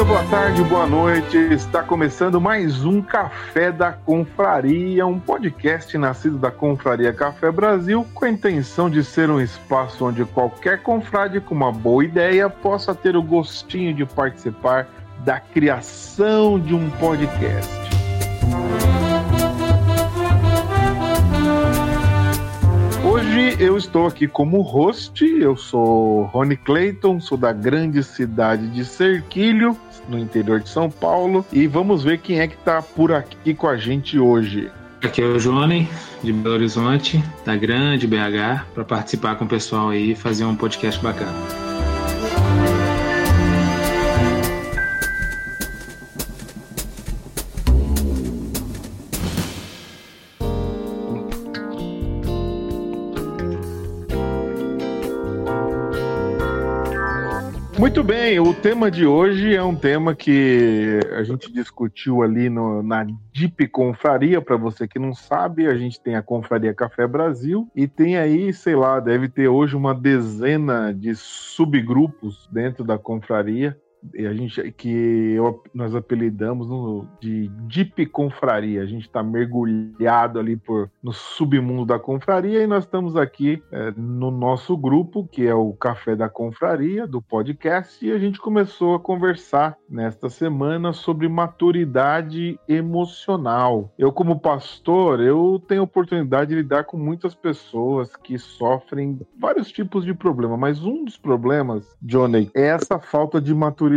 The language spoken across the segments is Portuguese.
dia, boa tarde, boa noite. Está começando mais um Café da Confraria, um podcast nascido da Confraria Café Brasil, com a intenção de ser um espaço onde qualquer confrade com uma boa ideia possa ter o gostinho de participar da criação de um podcast. Hoje eu estou aqui como host, eu sou Rony Clayton, sou da grande cidade de Serquilho, no interior de São Paulo, e vamos ver quem é que está por aqui com a gente hoje. Aqui é o Johnny, de Belo Horizonte, da grande BH, para participar com o pessoal aí e fazer um podcast bacana. Muito bem, o tema de hoje é um tema que a gente discutiu ali na Deep Confraria. Para você que não sabe, a gente tem a Confraria Café Brasil e tem aí, sei lá, deve ter hoje uma dezena de subgrupos dentro da confraria. E a gente, nós apelidamos de Deep Confraria. A gente está mergulhado ali no submundo da confraria e nós estamos aqui no nosso grupo, que é o Café da Confraria, do podcast, e a gente começou a conversar nesta semana sobre maturidade emocional. Eu, como pastor, eu tenho a oportunidade de lidar com muitas pessoas que sofrem vários tipos de problema, mas um dos problemas, Johnny, é essa falta de maturidade.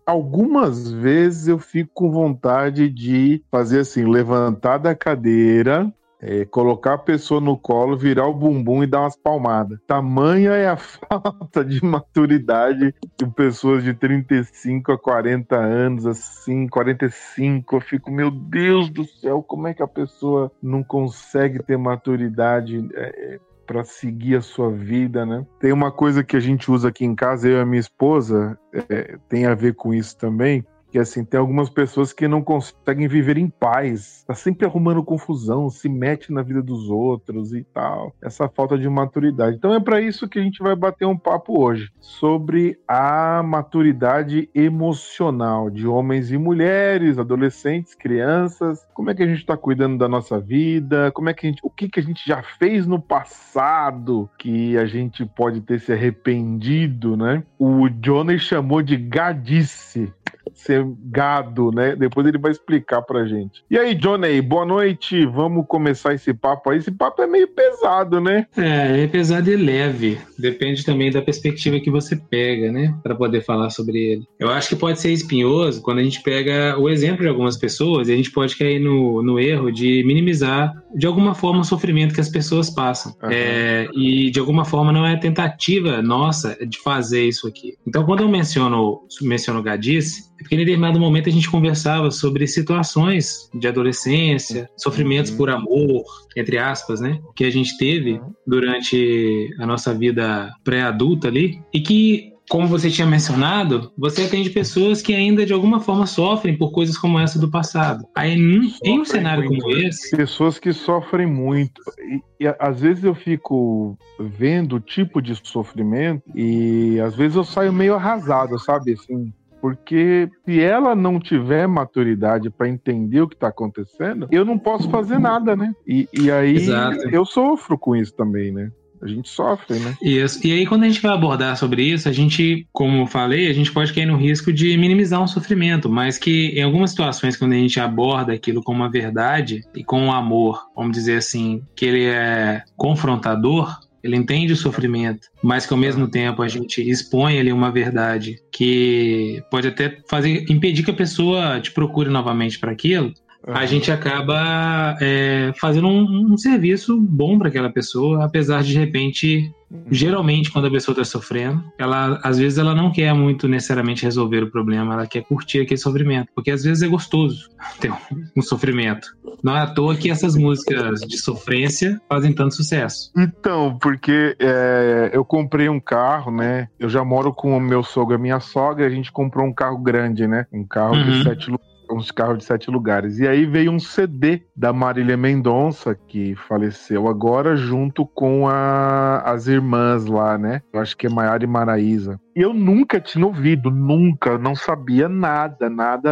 Algumas vezes eu fico com vontade de fazer assim, levantar da cadeira, colocar a pessoa no colo, virar o bumbum e dar umas palmadas. Tamanha é a falta de maturidade de pessoas de 35 a 40 anos, assim, 45. Eu fico, meu Deus do céu, como é que a pessoa não consegue ter maturidade para seguir a sua vida, né? Tem uma coisa que a gente usa aqui em casa, eu e a minha esposa, tem a ver com isso também, que assim, tem algumas pessoas que não conseguem viver em paz, tá sempre arrumando confusão, se mete na vida dos outros e tal, essa falta de maturidade. Então é para isso que a gente vai bater um papo hoje, sobre a maturidade emocional de homens e mulheres, adolescentes, crianças, como é que a gente tá cuidando da nossa vida, o que a gente já fez no passado que a gente pode ter se arrependido, né? O Johnny chamou de gadice, ser gado, né? Depois ele vai explicar pra gente. E aí, Johnny, boa noite. Vamos começar esse papo aí. Esse papo é meio pesado, né? É pesado e leve. Depende também da perspectiva que você pega, né? Pra poder falar sobre ele. Eu acho que pode ser espinhoso quando a gente pega o exemplo de algumas pessoas e a gente pode cair no erro de minimizar de alguma forma o sofrimento que as pessoas passam. Uhum. E de alguma forma não é tentativa nossa de fazer isso aqui. Então, quando eu menciono gadice, é porque em determinado momento a gente conversava sobre situações de adolescência, sofrimentos por amor, entre aspas, né? Que a gente teve durante a nossa vida pré-adulta ali, e que, como você tinha mencionado, você atende pessoas que ainda de alguma forma sofrem por coisas como essa do passado. Aí, em um cenário como esse... Pessoas que sofrem muito. E às vezes eu fico vendo o tipo de sofrimento e às vezes eu saio meio arrasado, sabe? Assim, porque se ela não tiver maturidade para entender o que está acontecendo, eu não posso fazer nada, né? E aí Exato. Eu sofro com isso também, né? A gente sofre, né? Isso. E aí, quando a gente vai abordar sobre isso, a gente, como eu falei, a gente pode cair no risco de minimizar um sofrimento, mas que em algumas situações, quando a gente aborda aquilo com uma verdade e com um amor, vamos dizer assim, que ele é confrontador, ele entende o sofrimento, mas que ao mesmo tempo a gente expõe ali uma verdade que pode até impedir que a pessoa te procure novamente para aquilo. A gente acaba fazendo um serviço bom para aquela pessoa, apesar de repente, geralmente quando a pessoa está sofrendo, às vezes ela não quer muito necessariamente resolver o problema, ela quer curtir aquele sofrimento, porque às vezes é gostoso ter um sofrimento. Não é à toa que essas músicas de sofrência fazem tanto sucesso. Então, porque eu comprei um carro, né? Eu já moro com o meu sogro e a minha sogra, a gente comprou um carro grande, né? Um carro de 7 lugares. uns carros de 7 lugares. E aí veio um CD da Marília Mendonça, que faleceu agora, junto com as irmãs lá, né? Eu acho que é Maiara e Maraísa. E eu nunca tinha ouvido, nunca, não sabia nada.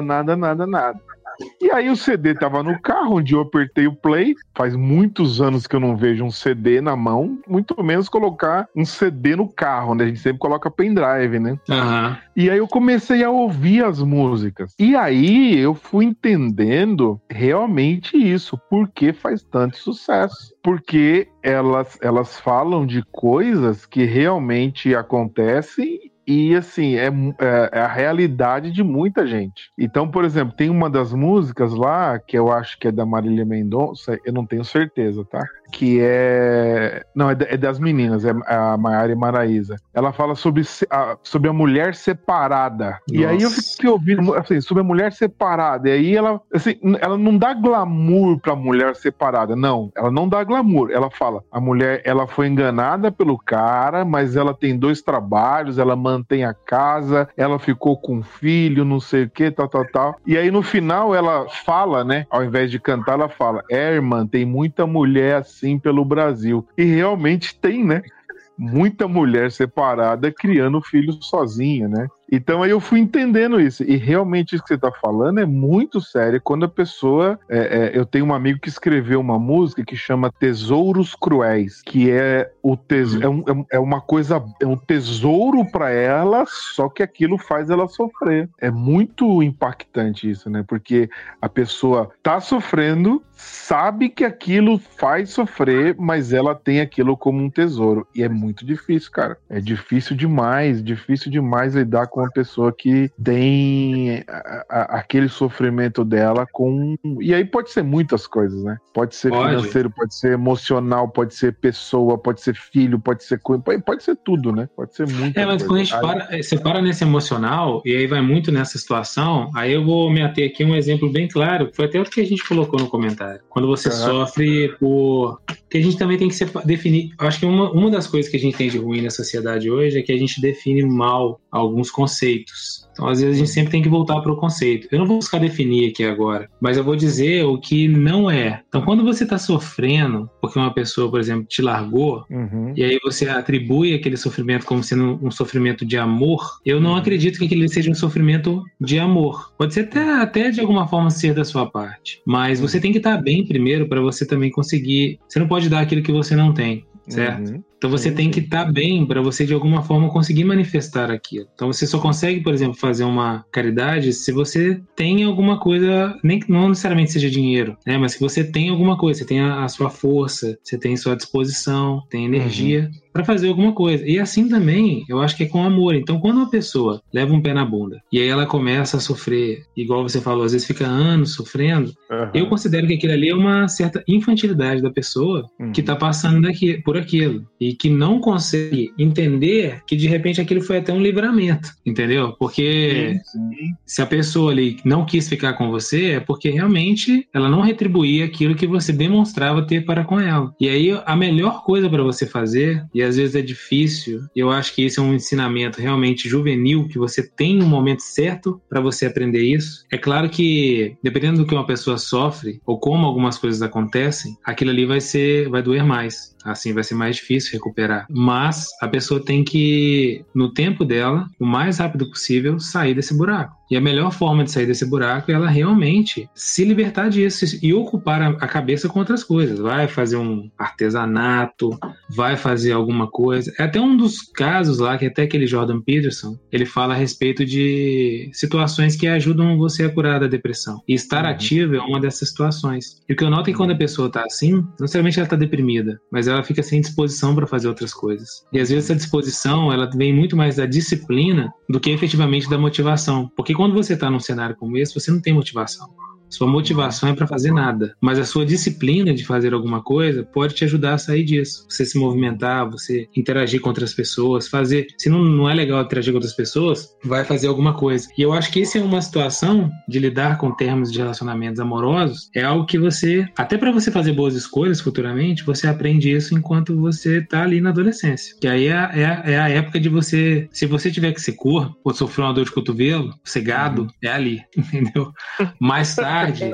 E aí o CD tava no carro, onde eu apertei o play. Faz muitos anos que eu não vejo um CD na mão, muito menos colocar um CD no carro, né? A gente sempre coloca pendrive, né? Uhum. E aí eu comecei a ouvir as músicas. E aí eu fui entendendo realmente isso, por que faz tanto sucesso. Porque elas falam de coisas que realmente acontecem. E, assim, é a realidade de muita gente. Então, por exemplo, tem uma das músicas lá, que eu acho que é da Marília Mendonça, eu não tenho certeza, tá? Que é... Não, é das meninas, é a Maiara e Maraísa. Ela fala sobre a mulher separada. Nossa. E aí eu fiquei ouvindo, assim, sobre a mulher separada. E aí ela, assim, ela não dá glamour pra mulher separada, não. Ela não dá glamour. Ela fala, a mulher, ela foi enganada pelo cara, mas ela tem 2 trabalhos, ela mantém a casa, ela ficou com um filho, não sei o que, tal. E aí no final ela fala, né, ao invés de cantar, ela fala, irmã, tem muita mulher assim pelo Brasil. E realmente tem, né? Muita mulher separada criando filho sozinha, né? Então aí eu fui entendendo isso. E realmente isso que você tá falando é muito sério. Quando a pessoa... eu tenho um amigo que escreveu uma música que chama Tesouros Cruéis, que é uma coisa... É um tesouro pra ela, só que aquilo faz ela sofrer. É muito impactante isso, né? Porque a pessoa tá sofrendo, sabe que aquilo faz sofrer, mas ela tem aquilo como um tesouro. E é muito difícil, cara. É difícil demais lidar com uma pessoa que tem aquele sofrimento dela com... E aí pode ser muitas coisas, né? Pode ser financeiro, pode ser emocional, pode ser pessoa, pode ser filho, pode ser tudo, né? Pode ser muita mas coisa. Quando a gente você para nesse emocional, e aí vai muito nessa situação, aí eu vou me ater aqui um exemplo bem claro, que foi até o que a gente colocou no comentário. Quando você sofre por... Que a gente também tem que definir... Eu acho que uma das coisas que a gente tem de ruim na sociedade hoje é que a gente define mal alguns conceitos. Então, às vezes, a gente sempre tem que voltar para o conceito. Eu não vou buscar definir aqui agora, mas eu vou dizer o que não é. Então, quando você está sofrendo porque uma pessoa, por exemplo, te largou, e aí você atribui aquele sofrimento como sendo um sofrimento de amor, eu não acredito que aquele seja um sofrimento de amor. Pode ser até de alguma forma ser da sua parte, mas você tem que estar bem primeiro para você também conseguir... Você não pode dar aquilo que você não tem, certo? Então você tem que estar bem para você de alguma forma conseguir manifestar aquilo. Então você só consegue, por exemplo, fazer uma caridade se você tem alguma coisa, não necessariamente seja dinheiro, né? Mas que você tem alguma coisa, você tem a sua força, você tem sua disposição, tem energia para fazer alguma coisa. E assim também, eu acho que é com amor. Então quando uma pessoa leva um pé na bunda e aí ela começa a sofrer, igual você falou, às vezes fica anos sofrendo, eu considero que aquilo ali é uma certa infantilidade da pessoa que está passando por aquilo. E que não consegue entender que de repente aquilo foi até um livramento, entendeu? Porque se a pessoa ali não quis ficar com você, é porque realmente ela não retribuía aquilo que você demonstrava ter para com ela. E aí a melhor coisa para você fazer, e às vezes é difícil, e eu acho que esse é um ensinamento realmente juvenil, que você tem um momento certo para você aprender isso. É claro que dependendo do que uma pessoa sofre, ou como algumas coisas acontecem, aquilo ali vai doer mais. Assim vai ser mais difícil recuperar. Mas a pessoa tem que, no tempo dela, o mais rápido possível, sair desse buraco. E a melhor forma de sair desse buraco é ela realmente se libertar disso e ocupar a cabeça com outras coisas. Vai fazer um artesanato, vai fazer alguma coisa. É até um dos casos lá, que até aquele Jordan Peterson, ele fala a respeito de situações que ajudam você a curar da depressão. E estar ativo é uma dessas situações. E o que eu noto é que quando a pessoa está assim, não necessariamente ela está deprimida, mas ela fica sem disposição para fazer outras coisas. E às vezes essa disposição, ela vem muito mais da disciplina do que efetivamente da motivação. Porque quando você está num cenário como esse, você não tem motivação. Sua motivação é para fazer nada, mas a sua disciplina de fazer alguma coisa pode te ajudar a sair disso. Você se movimentar, você interagir com outras pessoas, fazer... Se não é legal interagir com outras pessoas, vai fazer alguma coisa. E eu acho que essa é uma situação de lidar com termos de relacionamentos amorosos, é algo que você, até para você fazer boas escolhas futuramente, você aprende isso enquanto você tá ali na adolescência. Que aí é a época de você, se você tiver que ser corpo, ou sofrer uma dor de cotovelo, ser gado, é ali, entendeu? Mais tarde...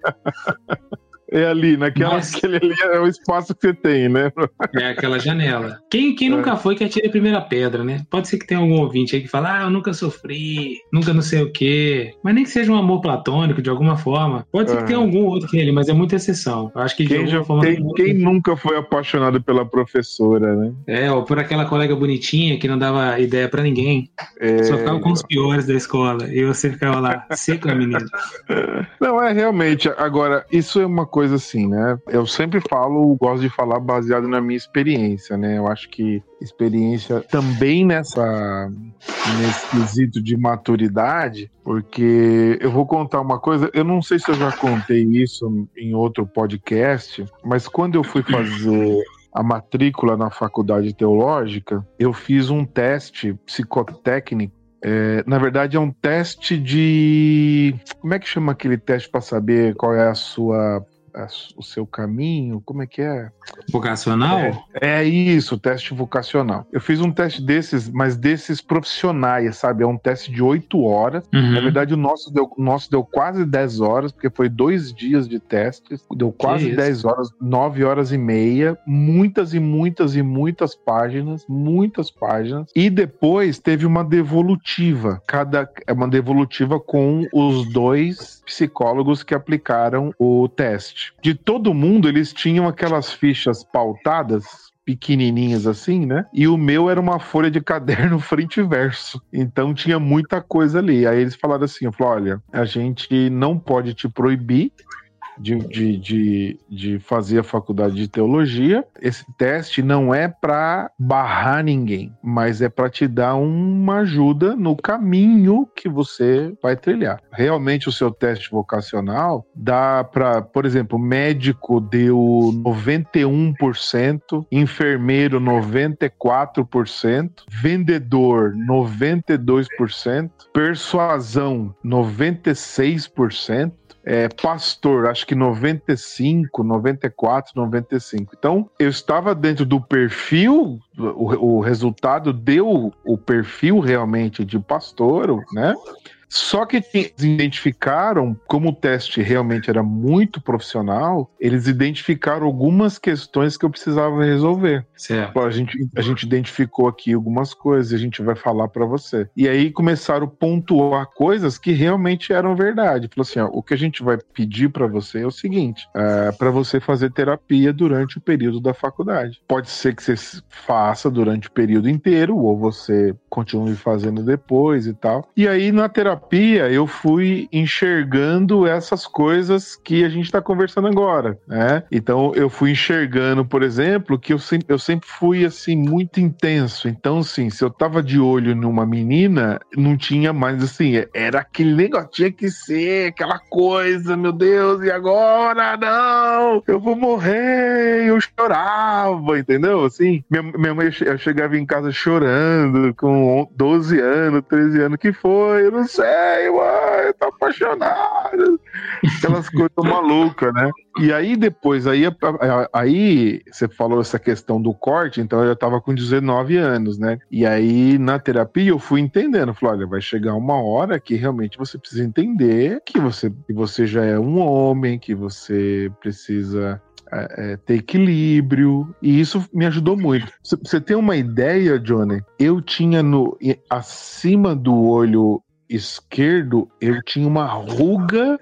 É ali, aquele ali é o espaço que você tem, né? É aquela janela. Quem nunca foi que atira a primeira pedra, né? Pode ser que tenha algum ouvinte aí que fala, eu nunca sofri, nunca não sei o quê. Mas nem que seja um amor platônico, de alguma forma. Pode ser que tenha algum outro que ele, mas é muita exceção. Eu acho que quem nunca foi apaixonado pela professora, né? Ou por aquela colega bonitinha que não dava ideia pra ninguém. Só ficava com os piores da escola. E você ficava lá, seca, menino. Não, realmente. Agora, isso é uma coisa assim, né? Eu sempre gosto de falar baseado na minha experiência, né? Eu acho que experiência também nesse quesito de maturidade, porque eu vou contar uma coisa, eu não sei se eu já contei isso em outro podcast, mas quando eu fui fazer a matrícula na faculdade teológica, eu fiz um teste psicotécnico. Na verdade, é um teste de... Como é que chama aquele teste para saber qual é o seu caminho? Como é que é? Vocacional? É isso, teste vocacional. Eu fiz um teste desses, mas desses profissionais, sabe? É um teste de 8 horas. Uhum. Na verdade, o nosso deu quase 10 horas, porque foi 2 dias de testes. Deu quase 10 horas, 9 horas e meia. Muitas e muitas e muitas páginas. Muitas páginas. E depois teve uma devolutiva. Uma devolutiva com os 2 psicólogos que aplicaram o teste. De todo mundo, eles tinham aquelas fichas pautadas, pequenininhas assim, né? E o meu era uma folha de caderno frente e verso. Então tinha muita coisa ali. Aí eles falaram assim, olha, a gente não pode te proibir de fazer a faculdade de teologia. Esse teste não é para barrar ninguém, mas é para te dar uma ajuda no caminho que você vai trilhar. Realmente o seu teste vocacional dá para, por exemplo, médico deu 91%, enfermeiro 94%, vendedor 92%, persuasão 96%, pastor, acho que 95, 94, 95. Então, eu estava dentro do perfil, o resultado deu o perfil realmente de pastor, né? Só que eles identificaram, como o teste realmente era muito profissional, eles identificaram algumas questões que eu precisava resolver. Certo. A gente identificou aqui algumas coisas, a gente vai falar para você. E aí começaram a pontuar coisas que realmente eram verdade. Falou assim, o que a gente vai pedir para você é o seguinte, para você fazer terapia durante o período da faculdade. Pode ser que você faça durante o período inteiro, ou você continue fazendo depois e tal. E aí na terapia eu fui enxergando essas coisas que a gente está conversando agora, né? Então eu fui enxergando, por exemplo, que eu sempre fui assim muito intenso. Então assim, se eu tava de olho numa menina, não tinha mais assim, era aquele negócio, tinha que ser aquela coisa, meu Deus, e agora não, eu vou morrer, eu chorava, entendeu? Assim, minha mãe, eu chegava em casa chorando com 12 anos, 13 anos, que foi? Eu não sei, mãe, eu tô apaixonado. Aquelas coisas malucas, né? E aí depois, aí você falou essa questão do corte, então eu tava com 19 anos, né? E aí na terapia eu fui entendendo, falei, olha, vai chegar uma hora que realmente você precisa entender que você já é um homem, que você precisa ter equilíbrio, e isso me ajudou muito. Pra você ter uma ideia, Johnny, eu tinha acima do olho esquerdo, eu tinha uma ruga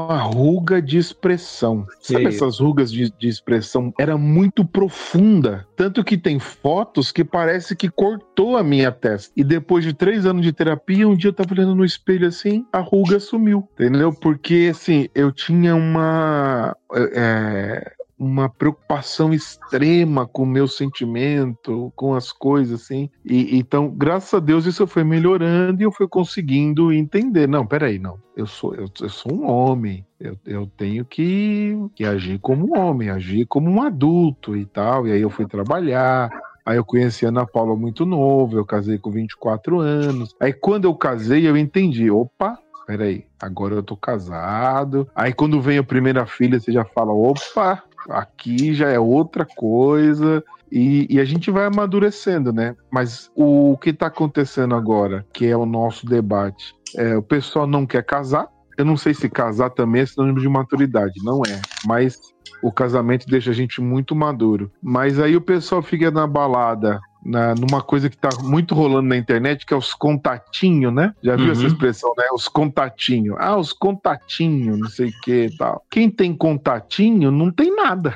de expressão. Sabe essas rugas de expressão? Era muito profunda. Tanto que tem fotos que parece que cortou a minha testa. E depois de 3 anos de terapia, um dia eu tava olhando no espelho assim, a ruga sumiu. Entendeu? Porque, assim, eu tinha uma preocupação extrema com o meu sentimento, com as coisas, assim. Então, graças a Deus, isso foi melhorando e eu fui conseguindo entender. Não, peraí, não. Eu sou um homem. Eu tenho que agir como um homem, agir como um adulto e tal. E aí eu fui trabalhar. Aí eu conheci a Ana Paula muito novo, eu casei com 24 anos. Aí quando eu casei, eu entendi. Opa, peraí, agora eu tô casado. Aí quando vem a primeira filha, você já fala, opa, aqui já é outra coisa. E a gente vai amadurecendo, né? Mas o que tá acontecendo agora, que é o nosso debate, o pessoal não quer casar. Eu não sei se casar também é sinônimo de maturidade, não é. Mas o casamento deixa a gente muito maduro. Mas aí o pessoal fica na balada, numa coisa que tá muito rolando na internet, que é os contatinhos, né? Já viu essa expressão, né? Os contatinhos. Ah, os contatinhos, não sei o que e tal. Quem tem contatinho não tem nada.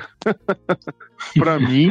Pra mim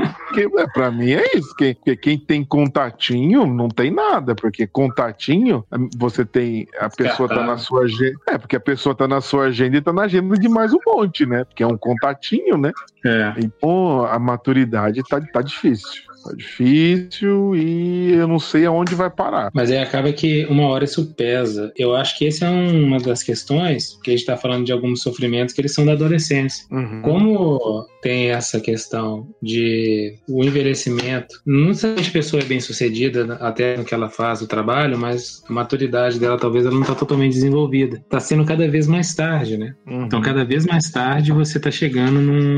é isso. Quem tem contatinho não tem nada, porque contatinho, você tem. A pessoa tá na sua agenda. Porque a pessoa tá na sua agenda e tá na agenda de mais um monte, né? Porque é um contatinho, né? Então a maturidade tá difícil. Tá difícil e eu não sei aonde vai parar. Mas aí acaba que uma hora isso pesa. Eu acho que essa é uma das questões que a gente tá falando de alguns sofrimentos que eles são da adolescência. Como tem essa questão de o envelhecimento, não necessariamente a pessoa é bem sucedida até no que ela faz o trabalho, mas a maturidade dela talvez ela não tá totalmente desenvolvida. Tá sendo cada vez mais tarde, né? Então cada vez mais tarde você tá chegando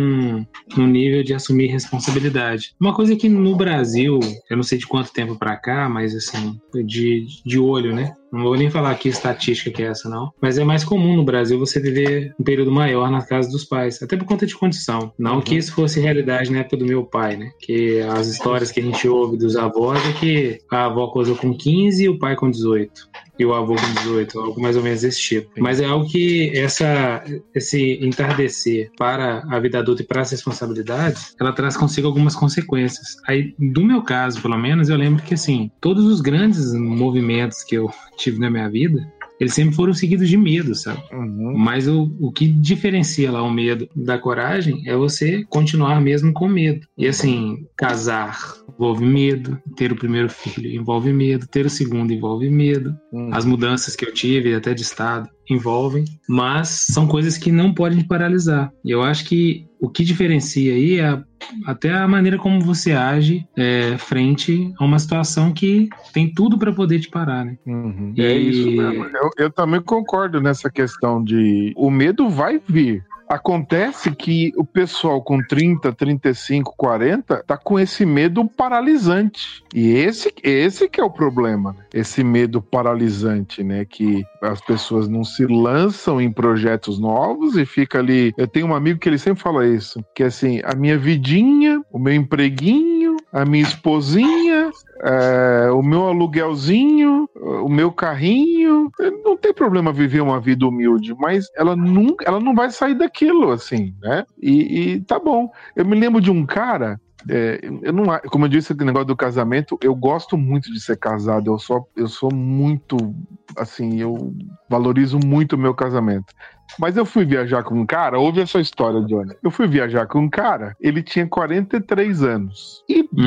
num nível de assumir responsabilidade. Uma coisa que no Brasil, eu não sei de quanto tempo pra cá, mas assim, de olho, né? Não vou nem falar aqui estatística que é essa, não. Mas é mais comum no Brasil você viver um período maior na casa dos pais, até por conta de condição. Não que isso fosse realidade na época do meu pai, né? Que as histórias que a gente ouve dos avós é que a avó casou com 15 e o pai com 18. E o avô com 18, algo mais ou menos desse tipo. Mas é algo que esse entardecer para a vida adulta e para as responsabilidades, ela traz consigo algumas consequências. Aí, do meu caso, pelo menos, eu lembro que, assim, todos os grandes movimentos que eu tive na minha vida, eles sempre foram seguidos de medo, sabe? Mas o que diferencia lá o medo da coragem é você continuar mesmo com medo. E assim, casar envolve medo, ter o primeiro filho envolve medo, ter o segundo envolve medo. As mudanças que eu tive, até de estado, envolvem, mas são coisas que não podem te paralisar. E eu acho que o que diferencia aí é até a maneira como você age frente a uma situação que tem tudo para poder te parar, né? É isso mesmo. Eu também concordo nessa questão de o medo vai vir. Acontece que o pessoal com 30, 35, 40 tá com esse medo paralisante. E esse que é o problema, né? Esse medo paralisante, né? Que as pessoas não se lançam em projetos novos e fica ali... Eu tenho um amigo que ele sempre fala isso, que é assim, a minha vidinha, o meu empreguinho, a minha esposinha... o meu aluguelzinho, o meu carrinho, não tem problema viver uma vida humilde, mas ela não vai sair daquilo, assim, né? E tá bom. Eu me lembro de um cara, como eu disse, aquele negócio do casamento, eu gosto muito de ser casado, eu sou muito, assim, eu valorizo muito o meu casamento. Mas eu fui viajar com um cara, ouve essa história, Johnny. Eu fui viajar com um cara, ele tinha 43 anos.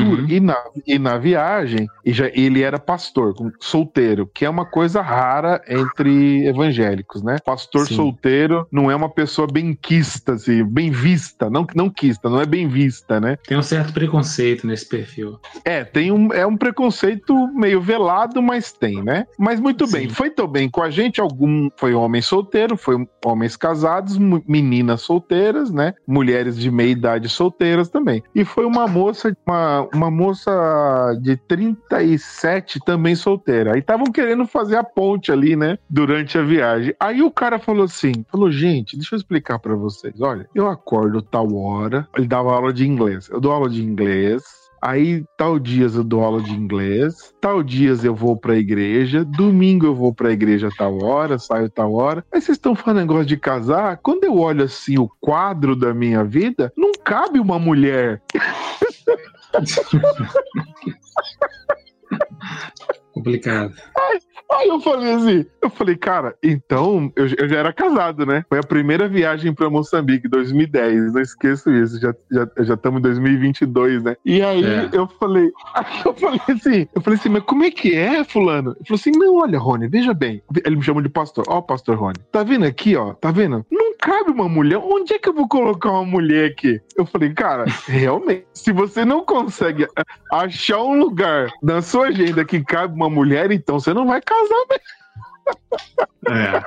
E na viagem, ele era pastor, solteiro, que é uma coisa rara entre evangélicos, né? Pastor solteiro não é uma pessoa benquista, assim, bem vista, não quista, não é bem vista, né? Tem um certo preconceito nesse perfil. É um preconceito meio velado, mas tem, né? Mas muito bem, foi tão bem com a gente, foi homem solteiro, foi homens casados, meninas solteiras, né? Mulheres de meia idade solteiras também. E foi uma moça de 37 também solteira. Aí estavam querendo fazer a ponte ali, né? Durante a viagem. Aí o cara falou, gente, deixa eu explicar pra vocês. Olha, eu acordo tal hora. Ele dava aula de inglês. Eu dou aula de inglês. Aí, tal dias eu dou aula de inglês, tal dias eu vou pra igreja, domingo eu vou pra igreja tal hora, saio tal hora. Aí vocês estão falando negócio de casar? Quando eu olho assim o quadro da minha vida, não cabe uma mulher. Complicado. Aí eu falei, cara, então, eu já era casado, né? Foi a primeira viagem pra Moçambique, 2010, não esqueço isso, já estamos em 2022, né? E aí eu falei assim, mas como é que é, fulano? Ele falou assim, não, olha, Rony, veja bem. Ele me chamou de pastor. Ó, pastor Rony, tá vendo aqui, ó, tá vendo? Não cabe uma mulher, onde é que eu vou colocar uma mulher aqui? Eu falei, cara, realmente, se você não consegue achar um lugar na sua agenda que cabe uma mulher, então você não vai casar mesmo.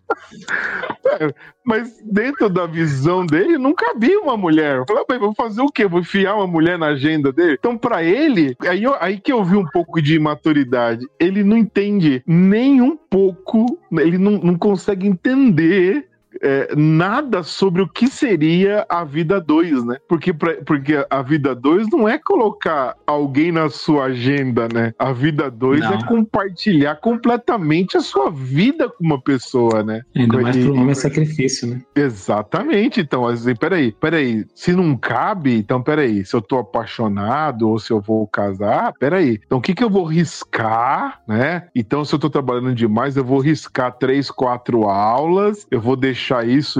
Mas dentro da visão dele, não cabia uma mulher. Eu falei, vou fazer o quê? Vou enfiar uma mulher na agenda dele? Então, pra ele, aí que eu vi um pouco de imaturidade. Ele não entende nem um pouco, ele não consegue entender nada sobre o que seria a vida 2, né? Porque a vida 2 não é colocar alguém na sua agenda, né? A vida 2 é compartilhar completamente a sua vida com uma pessoa, né? Ainda mais pro homem é sacrifício, né? Exatamente. Então, assim, peraí. Se não cabe, então peraí. Se eu tô apaixonado ou se eu vou casar, peraí. Então, o que eu vou riscar, né? Então, se eu tô trabalhando demais, eu vou riscar 3, 4 aulas, eu vou deixar isso,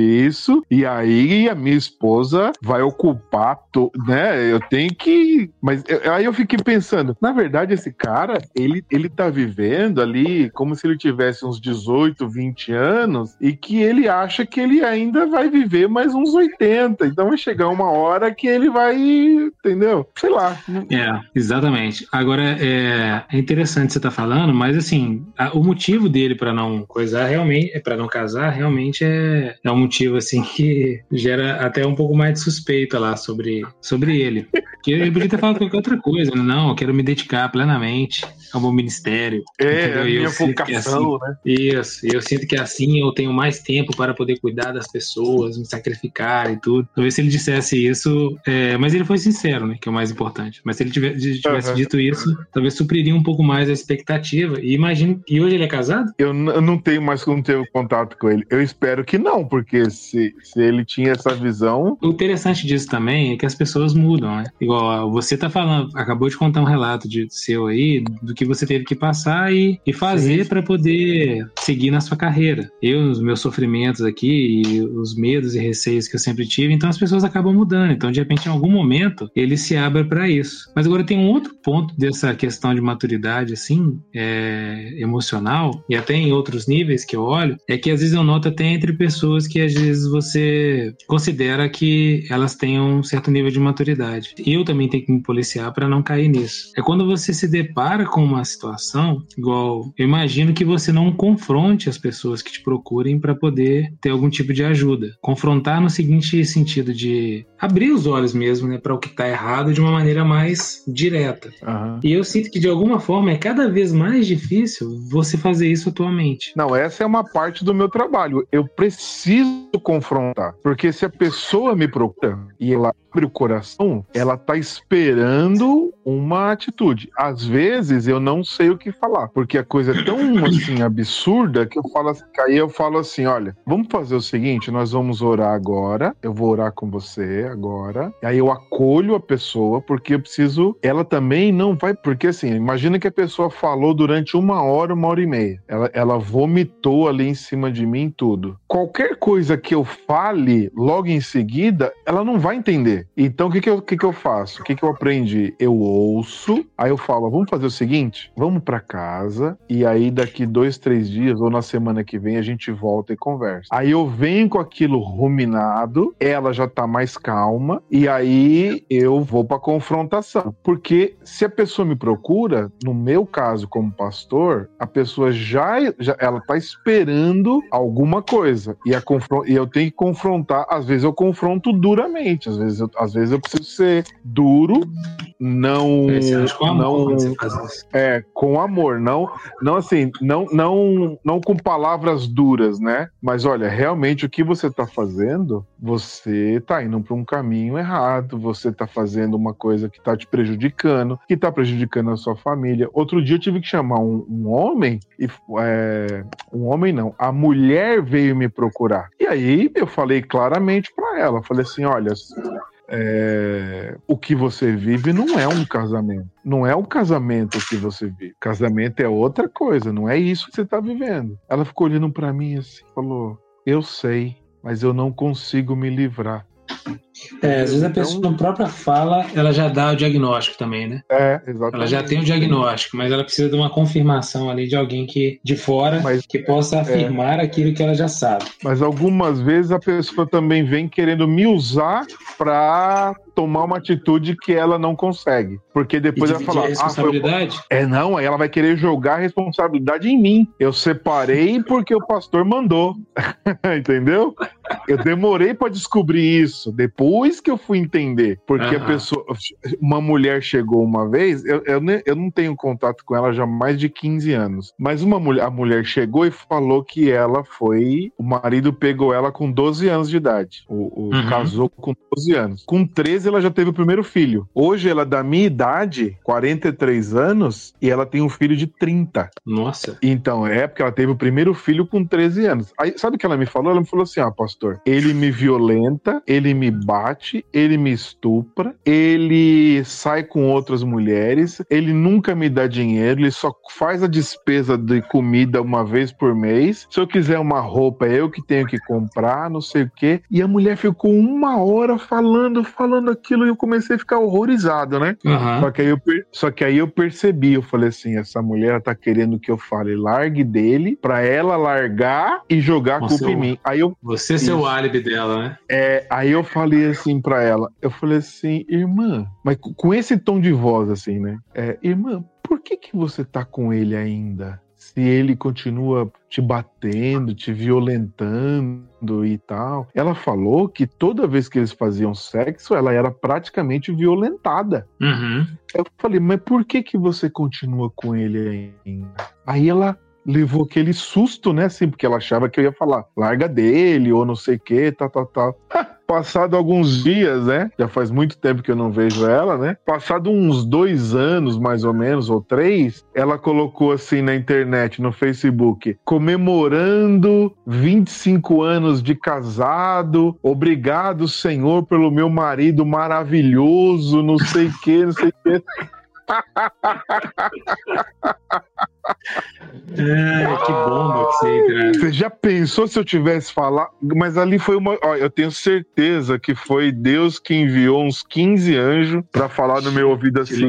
e aí a minha esposa vai ocupar, né? Eu tenho que... Mas aí eu fiquei pensando, na verdade, esse cara, ele tá vivendo ali como se ele tivesse uns 18, 20 anos e que ele acha que ele ainda vai viver mais uns 80. Então vai chegar uma hora que ele vai, entendeu? Sei lá. Exatamente. Agora, é interessante você estar falando, mas assim, o motivo dele para não coisar realmente, para não casar, realmente é um motivo assim que gera até um pouco mais de suspeita lá sobre ele. Porque ele podia ter falado qualquer outra coisa, né? Não, eu quero me dedicar plenamente ao meu ministério. A minha vocação, assim, né? Isso, eu sinto que assim eu tenho mais tempo para poder cuidar das pessoas, me sacrificar e tudo. Talvez se ele dissesse isso, mas ele foi sincero, né? Que é o mais importante. Mas se ele tivesse dito isso, talvez supriria um pouco mais a expectativa. E imagino, e hoje ele é casado? Eu não tenho mais como ter contato com ele. Eu espero que não, porque se ele tinha essa visão... O interessante disso também é que as pessoas mudam, né? Igual você tá falando, acabou de contar um relato seu aí, do que você teve que passar e fazer para poder seguir na sua carreira. Os meus sofrimentos aqui, e os medos e receios que eu sempre tive, então as pessoas acabam mudando. Então, de repente, em algum momento, ele se abre para isso. Mas agora tem um outro ponto dessa questão de maturidade, assim, emocional, e até em outros níveis que eu olho, é que às vezes eu noto até entre pessoas que às vezes você considera que elas tenham um certo nível de maturidade. E eu também tenho que me policiar para não cair nisso. É quando você se depara com uma situação, igual, eu imagino que você não confronte as pessoas que te procurem para poder ter algum tipo de ajuda. Confrontar no seguinte sentido de abrir os olhos mesmo, né, para o que está errado de uma maneira mais direta. E eu sinto que de alguma forma é cada vez mais difícil você fazer isso atualmente. Não, essa é uma parte do meu trabalho. Eu preciso confrontar, porque se a pessoa me procura e ela abre o coração, ela tá esperando uma atitude. Às vezes eu não sei o que falar, porque a coisa é tão assim absurda que aí eu falo assim, olha, vamos fazer o seguinte, nós vamos orar agora, eu vou orar com você agora, e aí eu acolho a pessoa, porque eu preciso, ela também não vai, porque assim, imagina que a pessoa falou durante 1 hora, 1h30, ela vomitou ali em cima de mim tudo. Qualquer coisa que eu fale logo em seguida, ela não vai entender. Então o que eu faço? O que eu aprendi? Eu ouço, aí eu falo, vamos fazer o seguinte, vamos pra casa, e aí daqui 2, 3 dias, ou na semana que vem, a gente volta e conversa. Aí eu venho com aquilo ruminado, ela já tá mais calma, e aí eu vou pra confrontação. Porque se a pessoa me procura, no meu caso como pastor, a pessoa já ela tá esperando alguma coisa, e eu tenho que confrontar, às vezes eu confronto duramente, às vezes eu preciso ser duro, não com amor, não assim, não com palavras duras, né? Mas olha, realmente o que você tá fazendo, você tá indo para um caminho errado, você tá fazendo uma coisa que tá te prejudicando, que tá prejudicando a sua família. Outro dia eu tive que chamar um homem, a mulher veio me procurar. E aí eu falei claramente para ela, falei assim, olha, o que você vive não é um casamento. Não é um casamento que você vive. Casamento é outra coisa, não é isso que você tá vivendo. Ela ficou olhando pra mim assim, falou, eu sei, mas eu não consigo me livrar. Às vezes a pessoa na própria fala, ela já dá o diagnóstico também, né? Exatamente. Ela já tem o diagnóstico, mas ela precisa de uma confirmação ali de alguém de fora que possa afirmar aquilo que ela já sabe. Mas algumas vezes a pessoa também vem querendo me usar pra tomar uma atitude que ela não consegue. Porque depois ela fala... a responsabilidade? Não, aí ela vai querer jogar a responsabilidade em mim. Eu separei porque o pastor mandou. Entendeu? Eu demorei pra descobrir isso. Depois que eu fui entender. Porque a pessoa... Uma mulher chegou uma vez... Eu não tenho contato com ela já há mais de 15 anos. Mas a mulher chegou e falou que ela foi... O marido pegou ela com 12 anos de idade. Casou com 12 anos. Com 13 ela já teve o primeiro filho. Hoje ela é da minha idade, 43 anos, e ela tem um filho de 30. Nossa. Então, porque ela teve o primeiro filho com 13 anos. Aí, sabe o que ela me falou? Ela me falou assim, pastor, ele me violenta, ele me bate, ele me estupra, ele sai com outras mulheres, ele nunca me dá dinheiro, ele só faz a despesa de comida uma vez por mês. Se eu quiser uma roupa, é eu que tenho que comprar, não sei o quê. E a mulher ficou 1 hora falando aquilo e eu comecei a ficar horrorizado, né? Só que aí eu percebi, eu falei assim, essa mulher tá querendo que eu fale largue dele pra ela largar e jogar a culpa em mim. Você ser o álibi dela, né? Aí eu falei assim pra ela, eu falei assim, irmã, mas com esse tom de voz assim, né? Irmã, por que você tá com ele ainda? Se ele continua te batendo, te violentando e tal. Ela falou que toda vez que eles faziam sexo, ela era praticamente violentada. Eu falei, mas por que você continua com ele ainda? Aí ela levou aquele susto, né, assim, porque ela achava que eu ia falar, larga dele, ou não sei o que, tal. Passado alguns dias, né, já faz muito tempo que eu não vejo ela, né, passado uns 2 anos, mais ou menos, ou 3, ela colocou assim na internet, no Facebook, comemorando 25 anos de casado, obrigado, Senhor, pelo meu marido maravilhoso, não sei o que. Que bomba que você entra. Você já pensou se eu tivesse falado? Mas ali foi eu tenho certeza que foi Deus que enviou uns 15 anjos pra falar no meu ouvido assim,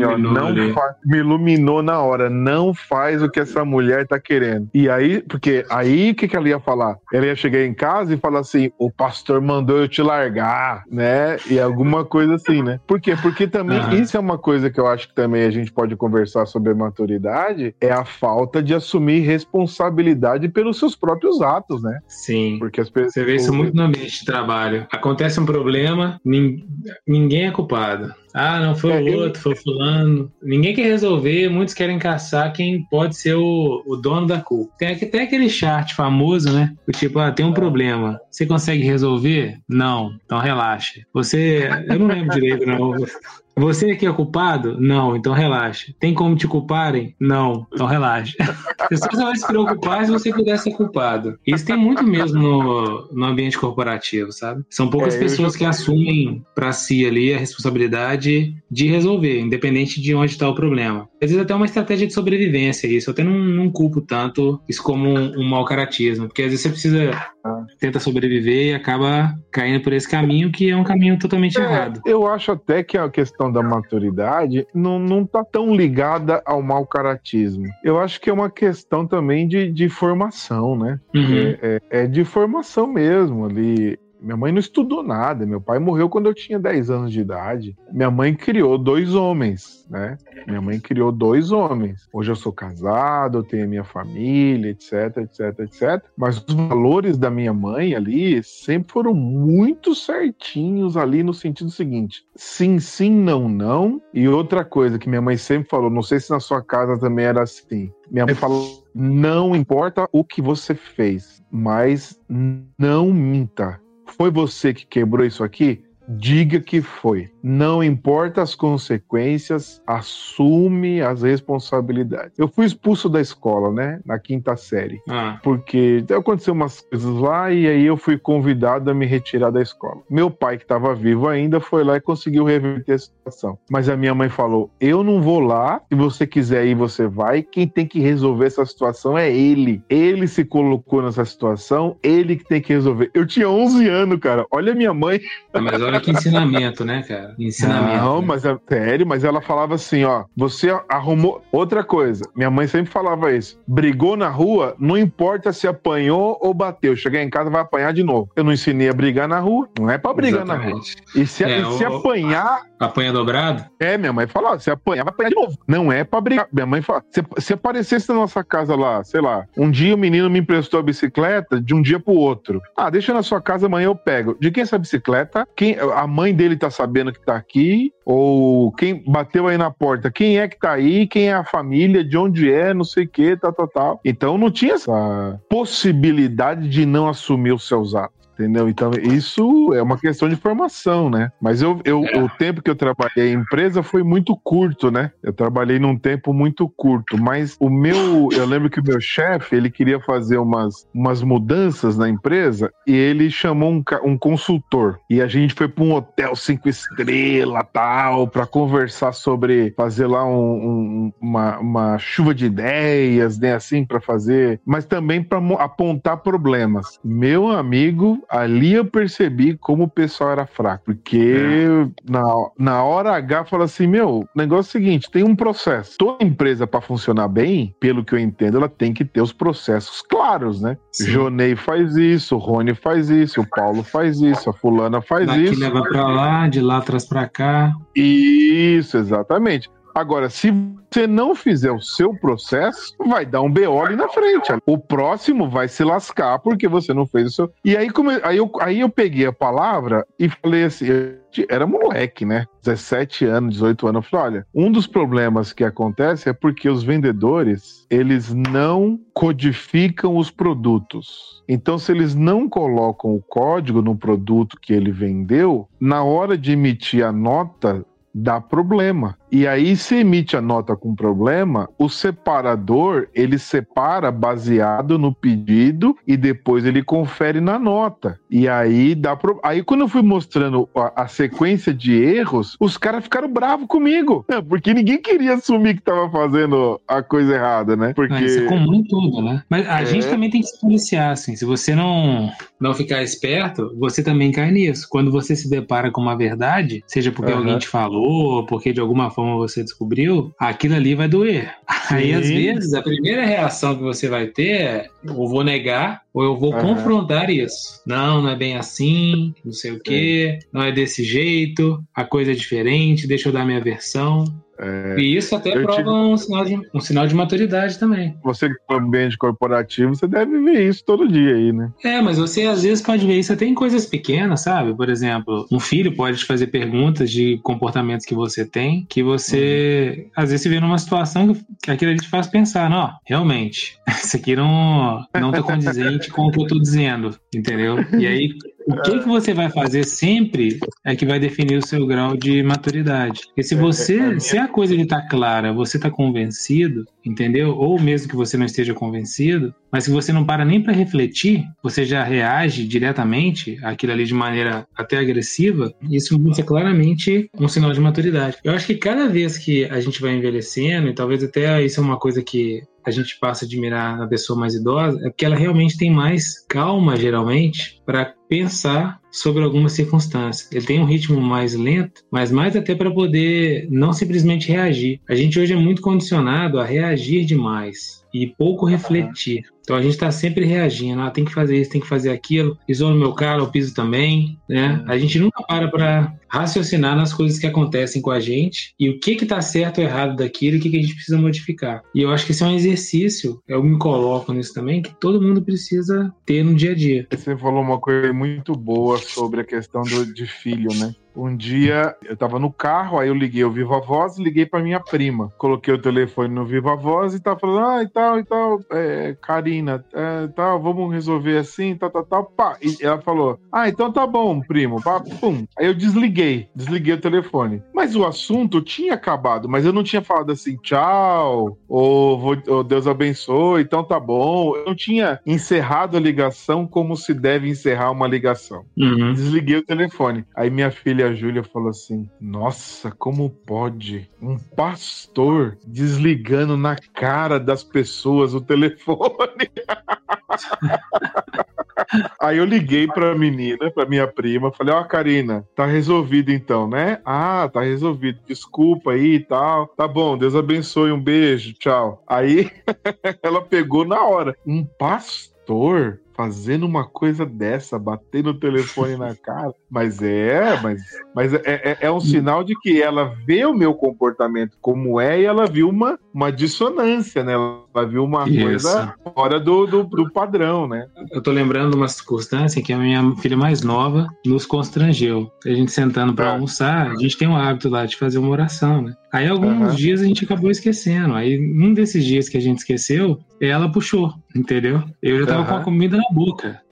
me iluminou na hora, não faz o que essa mulher tá querendo. E aí, porque aí o que ela ia falar? Ela ia chegar em casa e falar assim, o pastor mandou eu te largar, né? E alguma coisa assim, né? Por quê? Porque também isso é uma coisa que eu acho que também a gente pode conversar sobre a maturidade, é a falta de assumir responsabilidade pelos seus próprios atos, né? Sim. Porque as pessoas... Você vê isso muito no ambiente de trabalho. Acontece um problema, ninguém é culpado. Não foi o outro, foi o fulano. Ninguém quer resolver, muitos querem caçar quem pode ser o dono da culpa. Tem aquele chart famoso, né? Tipo, tem um problema. Você consegue resolver? Não. Então relaxa. Eu não lembro direito, não. Você que é culpado? Não, então relaxa. Tem como te culparem? Não, então relaxa. Você só vai se preocupar se você puder ser culpado. Isso tem muito mesmo no ambiente corporativo, sabe? São poucas pessoas que assumem pra si ali a responsabilidade de resolver, independente de onde está o problema. Às vezes até uma estratégia de sobrevivência isso. Eu até não culpo tanto isso como um mau caratismo, porque às vezes você tenta sobreviver e acaba caindo por esse caminho que é um caminho totalmente errado. Eu acho até que a questão da maturidade não tá tão ligada ao mau caratismo. Eu acho que é uma questão também de formação, né? É de formação mesmo ali. Minha mãe não estudou nada, meu pai morreu quando eu tinha 10 anos de idade. Minha mãe criou 2 homens, né? Minha mãe criou 2 homens. Hoje eu sou casado, eu tenho a minha família, etc, etc, etc. Mas os valores da minha mãe ali sempre foram muito certinhos ali no sentido seguinte: sim, sim, não, não. E outra coisa que minha mãe sempre falou, não sei se na sua casa também era assim. Minha mãe falou, não importa o que você fez, mas não minta. Foi você que quebrou isso aqui? diga que foi. Não importa as consequências, assume as responsabilidades. Eu fui expulso da escola, né? Na 5ª série. Porque aconteceu umas coisas lá e aí eu fui convidado a me retirar da escola. Meu pai, que estava vivo ainda, foi lá e conseguiu reverter a situação. Mas a minha mãe falou, eu não vou lá, se você quiser ir, você vai. Quem tem que resolver essa situação é ele. Ele se colocou nessa situação, ele que tem que resolver. Eu tinha 11 anos, cara. Olha a minha mãe. Mas olha que ensinamento, né, cara? Ensinamento. Não, né? mas é sério, mas ela falava assim, ó, você arrumou outra coisa. Minha mãe sempre falava isso. Brigou na rua, não importa se apanhou ou bateu. Chegar em casa vai apanhar de novo. Eu não ensinei a brigar na rua, não é pra brigar na rua. E se apanhar... Apanha dobrado? Minha mãe falava, se apanhar, vai apanhar de novo. Não é pra brigar. Minha mãe fala, se aparecesse na nossa casa lá, sei lá, um dia o menino me emprestou a bicicleta, de um dia pro outro. Deixa na sua casa, amanhã eu pego. De quem é essa bicicleta? A mãe dele tá sabendo que tá aqui? Ou quem bateu aí na porta? Quem é que tá aí? Quem é a família? De onde é? Não sei o que, tal. Então não tinha essa possibilidade de não assumir os seus atos. Entendeu? Então, isso é uma questão de formação, né? Mas o tempo que eu trabalhei em empresa foi muito curto, né? Eu trabalhei num tempo muito curto, mas eu lembro que o meu chefe, ele queria fazer umas mudanças na empresa e ele chamou um consultor. E a gente foi para um hotel 5 estrelas, tal, para conversar sobre fazer lá uma chuva de ideias, né? Assim, para fazer, mas também para apontar problemas. Meu amigo, ali eu percebi como o pessoal era fraco, porque na hora H fala assim, o negócio é o seguinte, tem um processo. Toda empresa para funcionar bem, pelo que eu entendo, ela tem que ter os processos claros, né? Sim. Jonei faz isso, o Rony faz isso, o Paulo faz isso, a fulana faz isso. Daqui leva para lá, de lá traz para cá. Isso, exatamente. Agora, se você não fizer o seu processo, vai dar um BO ali na frente. O próximo vai se lascar porque você não fez o seu... E aí eu peguei a palavra e falei assim, era moleque, né? 17 anos, 18 anos. Eu falei, olha, um dos problemas que acontece é porque os vendedores, eles não codificam os produtos. Então, se eles não colocam o código no produto que ele vendeu, na hora de emitir a nota, dá problema. E aí, se emite a nota com problema, o separador, ele separa baseado no pedido e depois ele confere na nota. E aí dá Aí, quando eu fui mostrando a sequência de erros, os caras ficaram bravos comigo. Porque ninguém queria assumir que tava fazendo a coisa errada, né? Porque... Isso é comum em tudo, né? Mas a gente também tem que se policiar, assim. Se você não ficar esperto, você também cai nisso. Quando você se depara com uma verdade, seja porque alguém te falou, porque de alguma forma você descobriu, aquilo ali vai doer. Sim. Aí, às vezes, a primeira reação que você vai ter é, eu vou negar ou eu vou confrontar isso. Não é bem assim, não sei o quê, não é desse jeito, a coisa é diferente, deixa eu dar minha versão. E isso até prova um sinal de maturidade também. Você que está no ambiente corporativo, você deve ver isso todo dia aí, né? Mas você às vezes pode ver isso até em coisas pequenas, sabe? Por exemplo, um filho pode te fazer perguntas de comportamentos que você tem, que você às vezes se vê numa situação que aquilo ali te faz pensar, não, realmente, isso aqui não tá condizente com o que eu tô dizendo, entendeu? E aí, o que você vai fazer sempre é que vai definir o seu grau de maturidade. Porque se a coisa está clara, você está convencido, entendeu? Ou mesmo que você não esteja convencido, mas se você não para nem para refletir, você já reage diretamente àquilo ali de maneira até agressiva, isso mostra claramente um sinal de maturidade. Eu acho que cada vez que a gente vai envelhecendo, e talvez até isso é uma coisa que a gente passa a admirar na pessoa mais idosa, é porque ela realmente tem mais calma, geralmente, para pensar sobre algumas circunstâncias. Ele tem um ritmo mais lento, mas mais até para poder não simplesmente reagir. A gente hoje é muito condicionado a reagir demais e pouco refletir. Então a gente está sempre reagindo, tem que fazer isso, tem que fazer aquilo, pisou no meu carro, eu piso também, né? A gente nunca para raciocinar nas coisas que acontecem com a gente e o que está certo ou errado daquilo e o que a gente precisa modificar. E eu acho que esse é um exercício, eu me coloco nisso também, que todo mundo precisa ter no dia a dia. Você falou uma coisa muito boa sobre a questão de filho, né? Um dia eu tava no carro, aí eu liguei o Viva Voz e liguei pra minha prima. Coloquei o telefone no Viva Voz e tava falando, e tal, Karina, tal, vamos resolver assim, tal, pá. E ela falou, então tá bom, primo, pá, pum. Aí eu desliguei o telefone. Mas o assunto tinha acabado, mas eu não tinha falado assim, tchau, ou Deus abençoe, então tá bom. Eu não tinha encerrado a ligação como se deve encerrar uma ligação. Uhum. Desliguei o telefone. Aí minha filha Júlia falou assim, nossa, como pode um pastor desligando na cara das pessoas o telefone? Aí eu liguei pra menina, pra minha prima, falei, Karina, tá resolvido então, né? Tá resolvido, desculpa aí e tal. Tá bom, Deus abençoe, um beijo, tchau. Aí ela pegou na hora. Um pastor fazendo uma coisa dessa, batendo o telefone na cara. Mas é um sinal de que ela vê o meu comportamento como é e ela viu uma dissonância, né? Ela viu uma coisa fora do padrão, né? Eu tô lembrando de uma circunstância que a minha filha mais nova nos constrangeu. A gente sentando para almoçar, a gente tem o hábito lá de fazer uma oração, né? Aí alguns dias a gente acabou esquecendo. Aí um desses dias que a gente esqueceu, ela puxou, entendeu? Eu já tava com a comida na boca.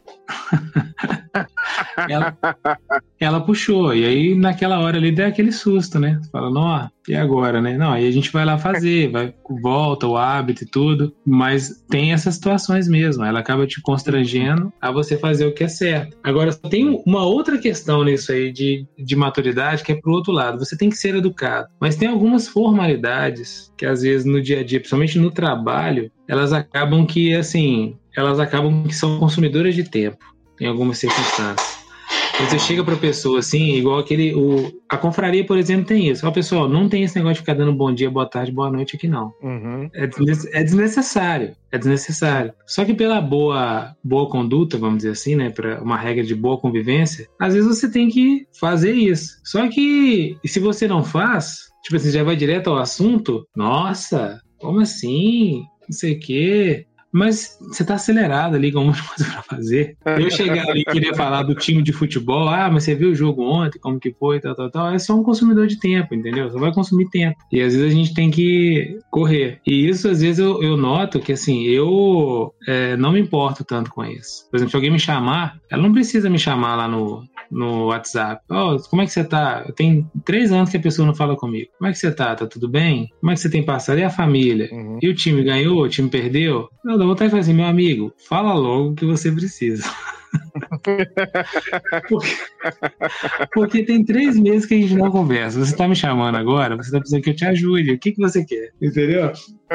Ela puxou, e aí naquela hora ali deu aquele susto, né? Fala, não, e agora, né? Não, aí a gente vai lá fazer, volta o hábito e tudo, mas tem essas situações mesmo, ela acaba te constrangendo a você fazer o que é certo. Agora, tem uma outra questão nisso aí de maturidade, que é pro outro lado, você tem que ser educado, mas tem algumas formalidades que às vezes no dia a dia, principalmente no trabalho, elas acabam que são consumidoras de tempo, em algumas circunstâncias. Você chega pra pessoa assim, igual a confraria, por exemplo, tem isso. Pessoal, não tem esse negócio de ficar dando bom dia, boa tarde, boa noite aqui não. É desnecessário. É desnecessário. Só que pela boa conduta, vamos dizer assim, né, para uma regra de boa convivência, às vezes você tem que fazer isso. Só que se você não faz, tipo assim, já vai direto ao assunto, nossa, como assim? Não sei o quê. Mas você tá acelerado ali com um monte de coisa pra fazer. Eu chegar ali e querer falar do time de futebol, mas você viu o jogo ontem, como que foi, tal. É só um consumidor de tempo, entendeu? Você vai consumir tempo. E às vezes a gente tem que correr. E isso, às vezes, eu noto que, assim, eu não me importo tanto com isso. Por exemplo, se alguém me chamar, ela não precisa me chamar lá no WhatsApp. Como é que você tá? Tem 3 anos que a pessoa não fala comigo. Como é que você tá? Tá tudo bem? Como é que você tem passado? E a família? E o time ganhou? O time perdeu? Não, dá vontade de falar assim, meu amigo, fala logo o que você precisa. Porque tem 3 meses que a gente não conversa. Você tá me chamando agora, você tá precisando que eu te ajude. O que você quer? Entendeu?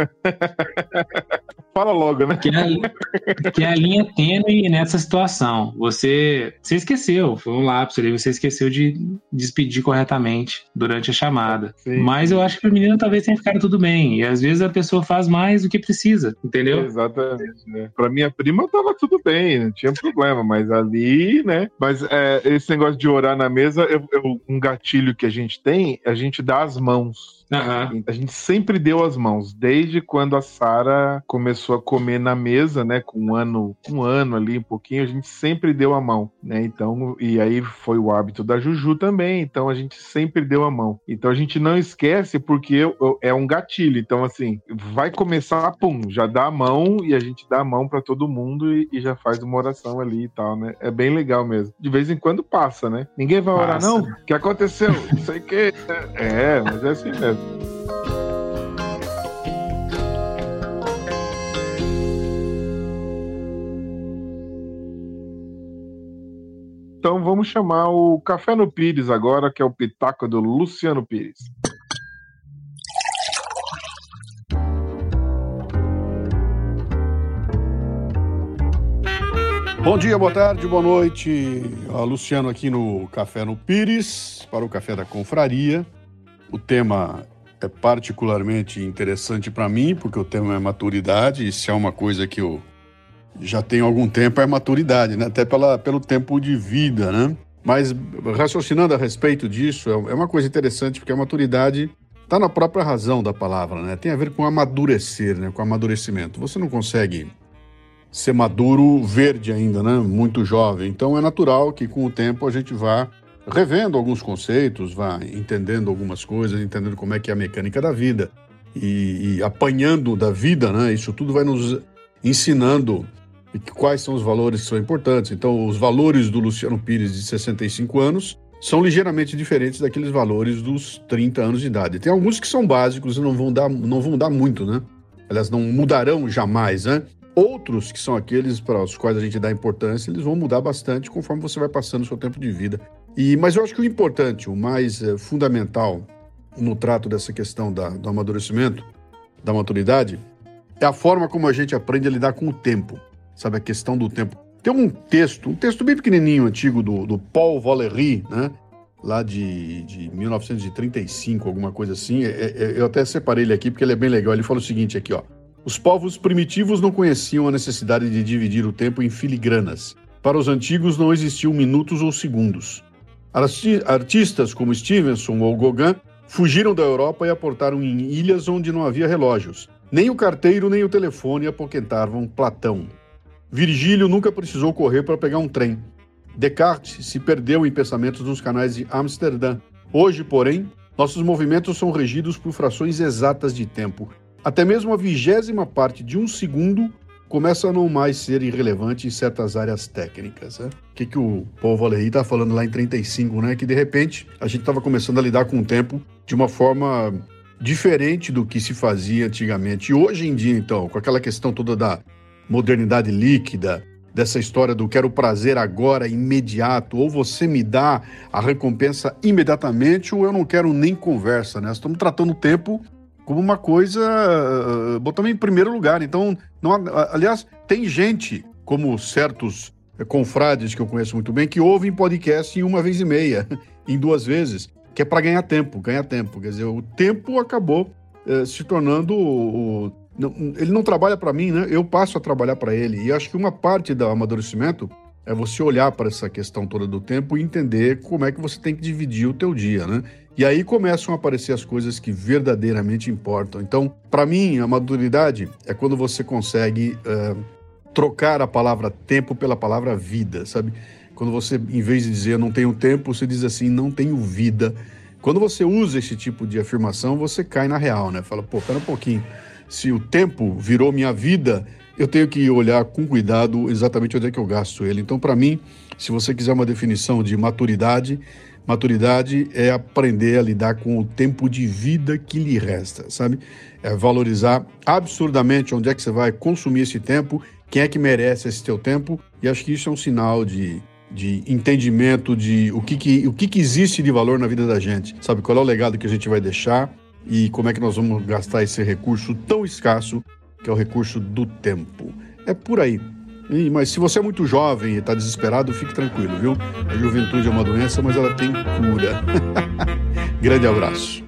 Fala logo, né? Que é a linha tênue nessa situação. Você esqueceu, foi um lapso ali, você esqueceu de despedir corretamente durante a chamada. Sim. Mas eu acho que pra menina talvez tenha ficado tudo bem. E às vezes a pessoa faz mais do que precisa, entendeu? Exatamente, né? Pra minha prima tava tudo bem, não tinha problema, mas ali, né? Mas esse negócio de orar na mesa, um gatilho que a gente tem, a gente dá as mãos. A gente sempre deu as mãos, desde quando a Sara começou a comer na mesa, né, com um ano ali, um pouquinho, a gente sempre deu a mão, né, então, e aí foi o hábito da Juju também, então a gente sempre deu a mão, então a gente não esquece porque é um gatilho, então assim, vai começar, pum, já dá a mão e a gente dá a mão pra todo mundo e já faz uma oração ali e tal, né, é bem legal mesmo, de vez em quando passa, né, ninguém vai orar não, o que aconteceu, não sei o que, mas é assim mesmo. Então vamos chamar o Café no Pires agora, que é o pitaco do Luciano Pires. Bom dia, boa tarde, boa noite. Luciano aqui no Café no Pires, para o Café da Confraria. O tema é particularmente interessante para mim, porque o tema é maturidade, e se é uma coisa que eu já tenho algum tempo, é maturidade, né? Até pelo tempo de vida, né? Mas raciocinando a respeito disso, é uma coisa interessante, porque a maturidade está na própria razão da palavra, né? Tem a ver com amadurecer, né? Com amadurecimento. Você não consegue ser maduro verde ainda, né? Muito jovem. Então é natural que com o tempo a gente vá revendo alguns conceitos, vai entendendo algumas coisas, entendendo como é que é a mecânica da vida e apanhando da vida, né? Isso tudo vai nos ensinando quais são os valores que são importantes. Então, os valores do Luciano Pires de 65 anos são ligeiramente diferentes daqueles valores dos 30 anos de idade. Tem alguns que são básicos e não vão dar muito, né? Aliás, não mudarão jamais, né? Outros, que são aqueles para os quais a gente dá importância, eles vão mudar bastante conforme você vai passando o seu tempo de vida. Mas eu acho que o importante, o mais fundamental no trato dessa questão do amadurecimento, da maturidade, é a forma como a gente aprende a lidar com o tempo. Sabe, a questão do tempo. Tem um texto bem pequenininho, antigo, do Paul Valéry, né? Lá de 1935, alguma coisa assim. Eu até separei ele aqui porque ele é bem legal. Ele fala o seguinte aqui, ó. Os povos primitivos não conheciam a necessidade de dividir o tempo em filigranas. Para os antigos não existiam minutos ou segundos. Artistas como Stevenson ou Gauguin fugiram da Europa e aportaram em ilhas onde não havia relógios. Nem o carteiro nem o telefone apoquentavam Platão. Virgílio nunca precisou correr para pegar um trem. Descartes se perdeu em pensamentos nos canais de Amsterdã. Hoje, porém, nossos movimentos são regidos por frações exatas de tempo. Até mesmo a 20ª parte de um segundo começa a não mais ser irrelevante em certas áreas técnicas. Né? O que o Paul Valéry está falando lá em 35, né? Que de repente a gente estava começando a lidar com o tempo de uma forma diferente do que se fazia antigamente. E hoje em dia, então, com aquela questão toda da modernidade líquida, dessa história do quero prazer agora, imediato, ou você me dá a recompensa imediatamente, ou eu não quero nem conversa, né? Estamos tratando o tempo como uma coisa, botando em primeiro lugar. Então, aliás, tem gente, como certos confrades que eu conheço muito bem, que ouvem podcast em 1 vez e meia, em 2 vezes, que é para ganhar tempo. Quer dizer, o tempo acabou se tornando... Ele não trabalha para mim, né? Eu passo a trabalhar para ele. E acho que uma parte do amadurecimento é você olhar para essa questão toda do tempo e entender como é que você tem que dividir o teu dia, né? E aí começam a aparecer as coisas que verdadeiramente importam. Então, para mim, a maturidade é quando você consegue trocar a palavra tempo pela palavra vida, sabe? Quando você, em vez de dizer não tenho tempo, você diz assim, não tenho vida. Quando você usa esse tipo de afirmação, você cai na real, né? Fala, pô, pera um pouquinho. Se o tempo virou minha vida, eu tenho que olhar com cuidado exatamente onde é que eu gasto ele. Então, para mim, se você quiser uma definição de maturidade é aprender a lidar com o tempo de vida que lhe resta, sabe? É valorizar absurdamente onde é que você vai consumir esse tempo, quem é que merece esse teu tempo, e acho que isso é um sinal de entendimento de o que existe de valor na vida da gente, sabe? Qual é o legado que a gente vai deixar e como é que nós vamos gastar esse recurso tão escasso que é o recurso do tempo. É por aí. Mas se você é muito jovem e está desesperado, fique tranquilo, viu? A juventude é uma doença, mas ela tem cura. Grande abraço.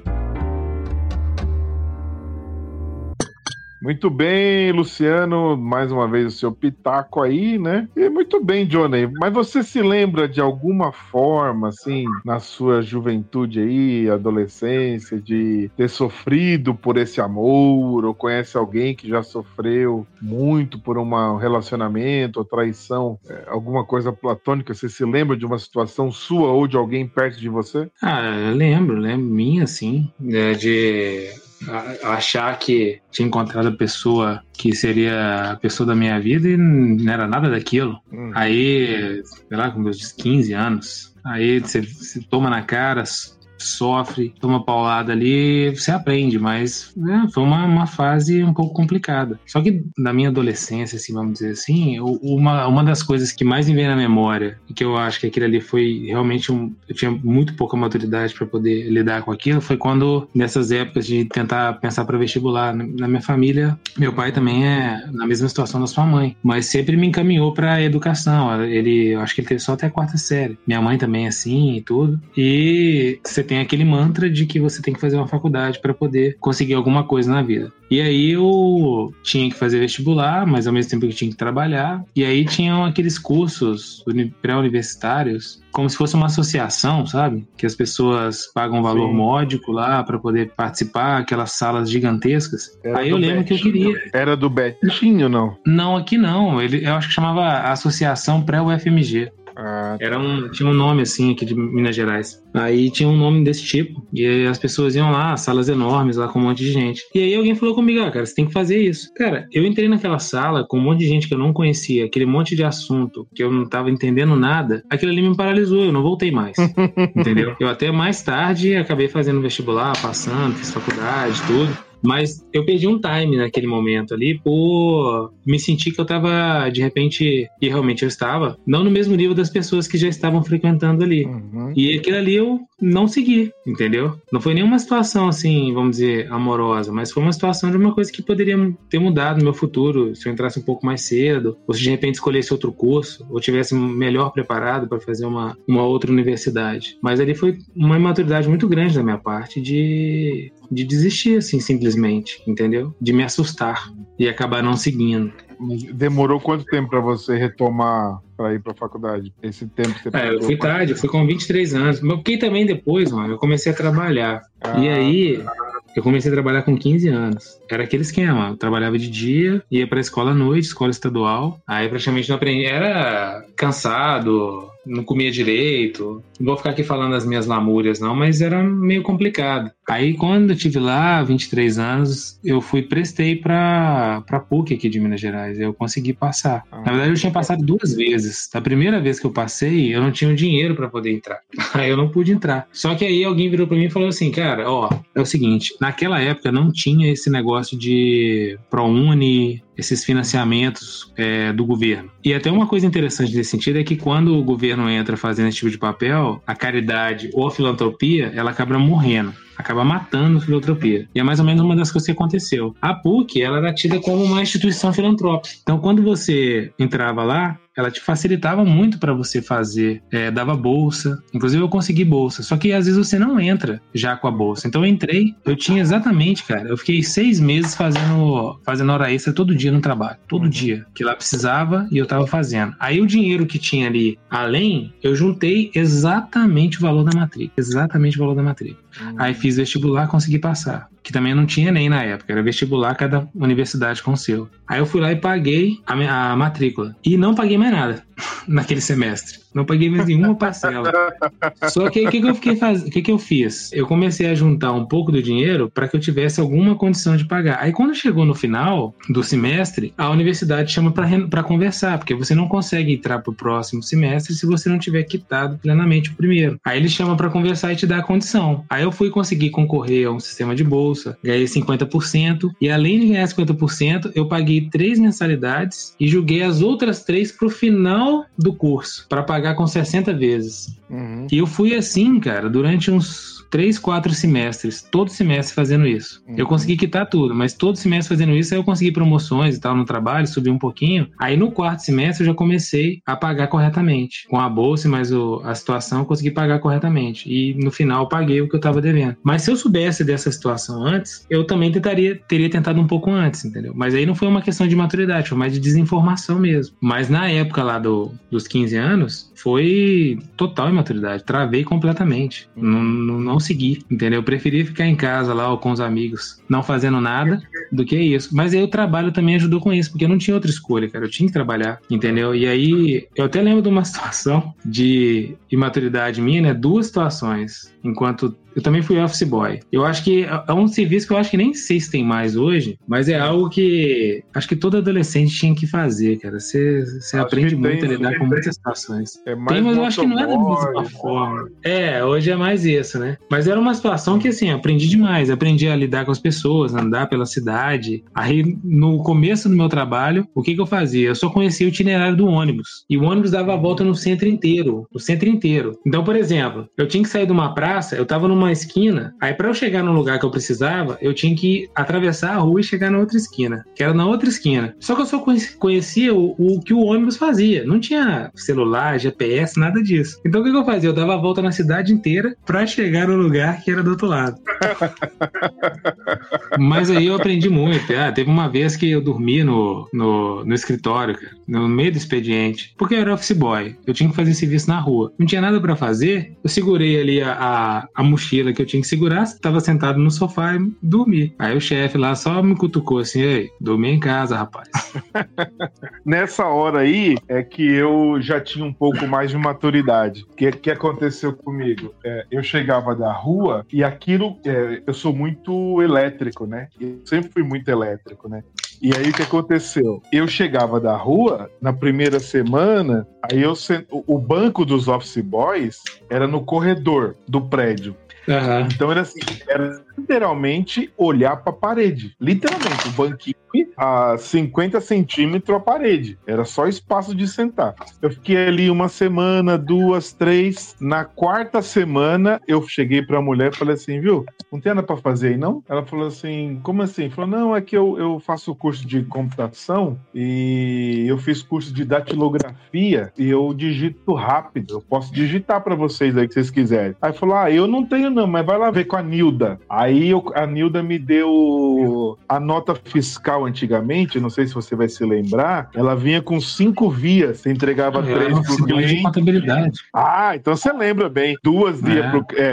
Muito bem, Luciano, mais uma vez o seu pitaco aí, né? E muito bem, Johnny, mas você se lembra de alguma forma, assim, na sua juventude aí, adolescência, de ter sofrido por esse amor, ou conhece alguém que já sofreu muito por um relacionamento ou traição, alguma coisa platônica? Você se lembra de uma situação sua ou de alguém perto de você? Eu lembro minha, assim, de achar que tinha encontrado a pessoa que seria a pessoa da minha vida e não era nada daquilo. Aí, sei lá, com meus 15 anos, aí você toma na cara, sofre, toma paulada ali, você aprende, mas foi uma fase um pouco complicada. Só que na minha adolescência, assim, vamos dizer assim, uma das coisas que mais me vem na memória, e que eu acho que aquilo ali foi realmente eu tinha muito pouca maturidade para poder lidar com aquilo, foi quando, nessas épocas de tentar pensar para vestibular, na minha família, meu pai também é na mesma situação da sua mãe, mas sempre me encaminhou para educação. Eu acho que ele teve só até a 4ª série. Minha mãe também é assim e tudo. E você tem aquele mantra de que você tem que fazer uma faculdade para poder conseguir alguma coisa na vida. E aí eu tinha que fazer vestibular, mas ao mesmo tempo que tinha que trabalhar. E aí tinham aqueles cursos pré-universitários, como se fosse uma associação, sabe? Que as pessoas pagam um valor módico lá para poder participar, aquelas salas gigantescas. Aí eu lembro que eu queria. Era do Betinho, não? Não, aqui não. Eu acho que chamava Associação Pré-UFMG. Tinha um nome assim aqui de Minas Gerais. Aí tinha um nome desse tipo. E aí as pessoas iam lá, salas enormes, lá com um monte de gente. E aí alguém falou comigo, cara, você tem que fazer isso. Cara, eu entrei naquela sala com um monte de gente que eu não conhecia, aquele monte de assunto que eu não tava entendendo nada. Aquilo ali me paralisou, eu não voltei mais. Entendeu? Eu até mais tarde acabei fazendo vestibular, passando, fiz faculdade, tudo. Mas eu perdi um time naquele momento ali por me sentir que eu estava, de repente, e realmente eu estava, não no mesmo nível das pessoas que já estavam frequentando ali. Uhum. E aquilo ali eu não segui, entendeu? Não foi nenhuma situação, assim, vamos dizer, amorosa, mas foi uma situação de uma coisa que poderia ter mudado no meu futuro, se eu entrasse um pouco mais cedo, ou se de repente escolhesse outro curso, ou tivesse melhor preparado para fazer uma outra universidade. Mas ali foi uma imaturidade muito grande da minha parte de desistir, assim, simplesmente, entendeu? De me assustar e acabar não seguindo. Demorou quanto tempo para você retomar para ir para a faculdade? Esse tempo que você eu fui tarde, eu fui com 23 anos. Mas porque também depois, mano, eu comecei a trabalhar. E aí, eu comecei a trabalhar com 15 anos. Era aquele esquema, eu trabalhava de dia, ia pra escola à noite, escola estadual. Aí praticamente não aprendi, era cansado, não comia direito. Não vou ficar aqui falando as minhas lamúrias não, mas era meio complicado. Aí quando eu tive lá, 23 anos, eu prestei pra PUC aqui de Minas Gerais. Eu consegui passar. Na verdade, eu tinha passado 2 vezes. Da primeira vez que eu passei, eu não tinha o dinheiro pra poder entrar. Aí eu não pude entrar. Só que aí alguém virou pra mim e falou assim, cara, é o seguinte, naquela época não tinha esse negócio de ProUni, esses financiamentos do governo. E até uma coisa interessante nesse sentido é que quando o governo entra fazendo esse tipo de papel, a caridade ou a filantropia, ela acaba morrendo. Acaba matando a filantropia. E é mais ou menos uma das coisas que aconteceu. A PUC, ela era tida como uma instituição filantrópica. Então, quando você entrava lá, ela te facilitava muito para você fazer, dava bolsa, inclusive eu consegui bolsa, só que às vezes você não entra já com a bolsa. Então eu entrei, eu tinha exatamente, cara, eu fiquei 6 meses fazendo hora extra todo dia no trabalho, todo dia, que lá precisava e eu tava fazendo. Aí o dinheiro que tinha ali, além, eu juntei exatamente o valor da matrícula, Aí fiz vestibular, consegui passar, que também não tinha nem na época, era vestibular, cada universidade com o seu. Aí eu fui lá e paguei a matrícula, e não paguei mais nada naquele semestre. Não paguei mais nenhuma parcela. Só que aí o que eu fiz? Eu comecei a juntar um pouco do dinheiro para que eu tivesse alguma condição de pagar. Aí quando chegou no final do semestre, a universidade chama para conversar, porque você não consegue entrar pro próximo semestre se você não tiver quitado plenamente o primeiro. Aí ele chama para conversar e te dá a condição. Aí eu fui conseguir concorrer a um sistema de bolsa, ganhei 50%, e além de ganhar 50%, eu paguei 3 mensalidades e joguei as outras 3 pro final do curso, para pagar com 60 vezes. Uhum. E eu fui assim, cara, durante uns 3, 4 semestres, todo semestre fazendo isso. Uhum. Eu consegui quitar tudo, mas todo semestre fazendo isso, aí eu consegui promoções e tal no trabalho, subi um pouquinho. Aí no 4º semestre eu já comecei a pagar corretamente. Com a bolsa, mas a situação eu consegui pagar corretamente. E no final eu paguei o que eu tava devendo. Mas se eu soubesse dessa situação antes, eu também teria tentado um pouco antes, entendeu? Mas aí não foi uma questão de maturidade, foi mais de desinformação mesmo. Mas na época lá dos 15 anos, foi total imaturidade. Travei completamente. Não segui, entendeu? Eu preferia ficar em casa lá ou com os amigos, não fazendo nada, do que isso. Mas aí o trabalho também ajudou com isso, porque eu não tinha outra escolha, cara. Eu tinha que trabalhar, entendeu? E aí, eu até lembro de uma situação de imaturidade minha, né? 2 situações, enquanto eu também fui office boy. Eu acho que é um serviço que eu acho que nem sei se tem mais hoje, mas é algo que acho que todo adolescente tinha que fazer, cara. Você aprende muito a lidar com muitas situações. Tem, mas eu acho que não é da mesma forma. Hoje é mais isso, né? Mas era uma situação que, assim, aprendi demais. Aprendi a lidar com as pessoas, andar pela cidade. Aí, no começo do meu trabalho, o que eu fazia? Eu só conhecia o itinerário do ônibus. E o ônibus dava a volta no centro inteiro. Então, por exemplo, eu tinha que sair de uma praça, eu tava numa esquina, aí pra eu chegar no lugar que eu precisava, eu tinha que atravessar a rua e chegar na outra esquina, que era na outra esquina. Só que eu só conhecia o que o ônibus fazia. Não tinha celular, GPS, nada disso. Então o que eu fazia? Eu dava a volta na cidade inteira pra chegar no lugar que era do outro lado. Mas aí eu aprendi muito. Teve uma vez que eu dormi no escritório, cara. no meio do expediente, porque eu era office boy, eu tinha que fazer serviço na rua, não tinha nada pra fazer, eu segurei ali a mochila que eu tinha que segurar, estava sentado no sofá e dormi. Aí o chefe lá só me cutucou assim: ei, dormi em casa, rapaz. Nessa hora aí é que eu já tinha um pouco mais de maturidade. O que aconteceu comigo? Eu chegava da rua e aquilo, eu sou muito elétrico, né? Eu sempre fui muito elétrico, né? E aí o que aconteceu? Eu chegava da rua, na primeira semana, aí o banco dos office boys era no corredor do prédio. Uhum. Então era assim, era literalmente olhar para a parede. Literalmente, o banquinho a 50 centímetros a parede. Era só espaço de sentar. Eu fiquei ali uma semana, 2, 3. Na quarta semana, eu cheguei para a mulher e falei assim, viu? Não tem nada para fazer aí, não? Ela falou assim, como assim? Falou, não, é que eu faço curso de computação e eu fiz curso de datilografia e eu digito rápido. Eu posso digitar para vocês aí que vocês quiserem. Aí falou, eu não tenho não, mas vai lá ver com a Nilda. Aí a Nilda me deu a nota fiscal antigamente, não sei se você vai se lembrar, ela vinha com 5 vias, você entregava 3 pro cliente. Contabilidade. Então você lembra bem. 2 ia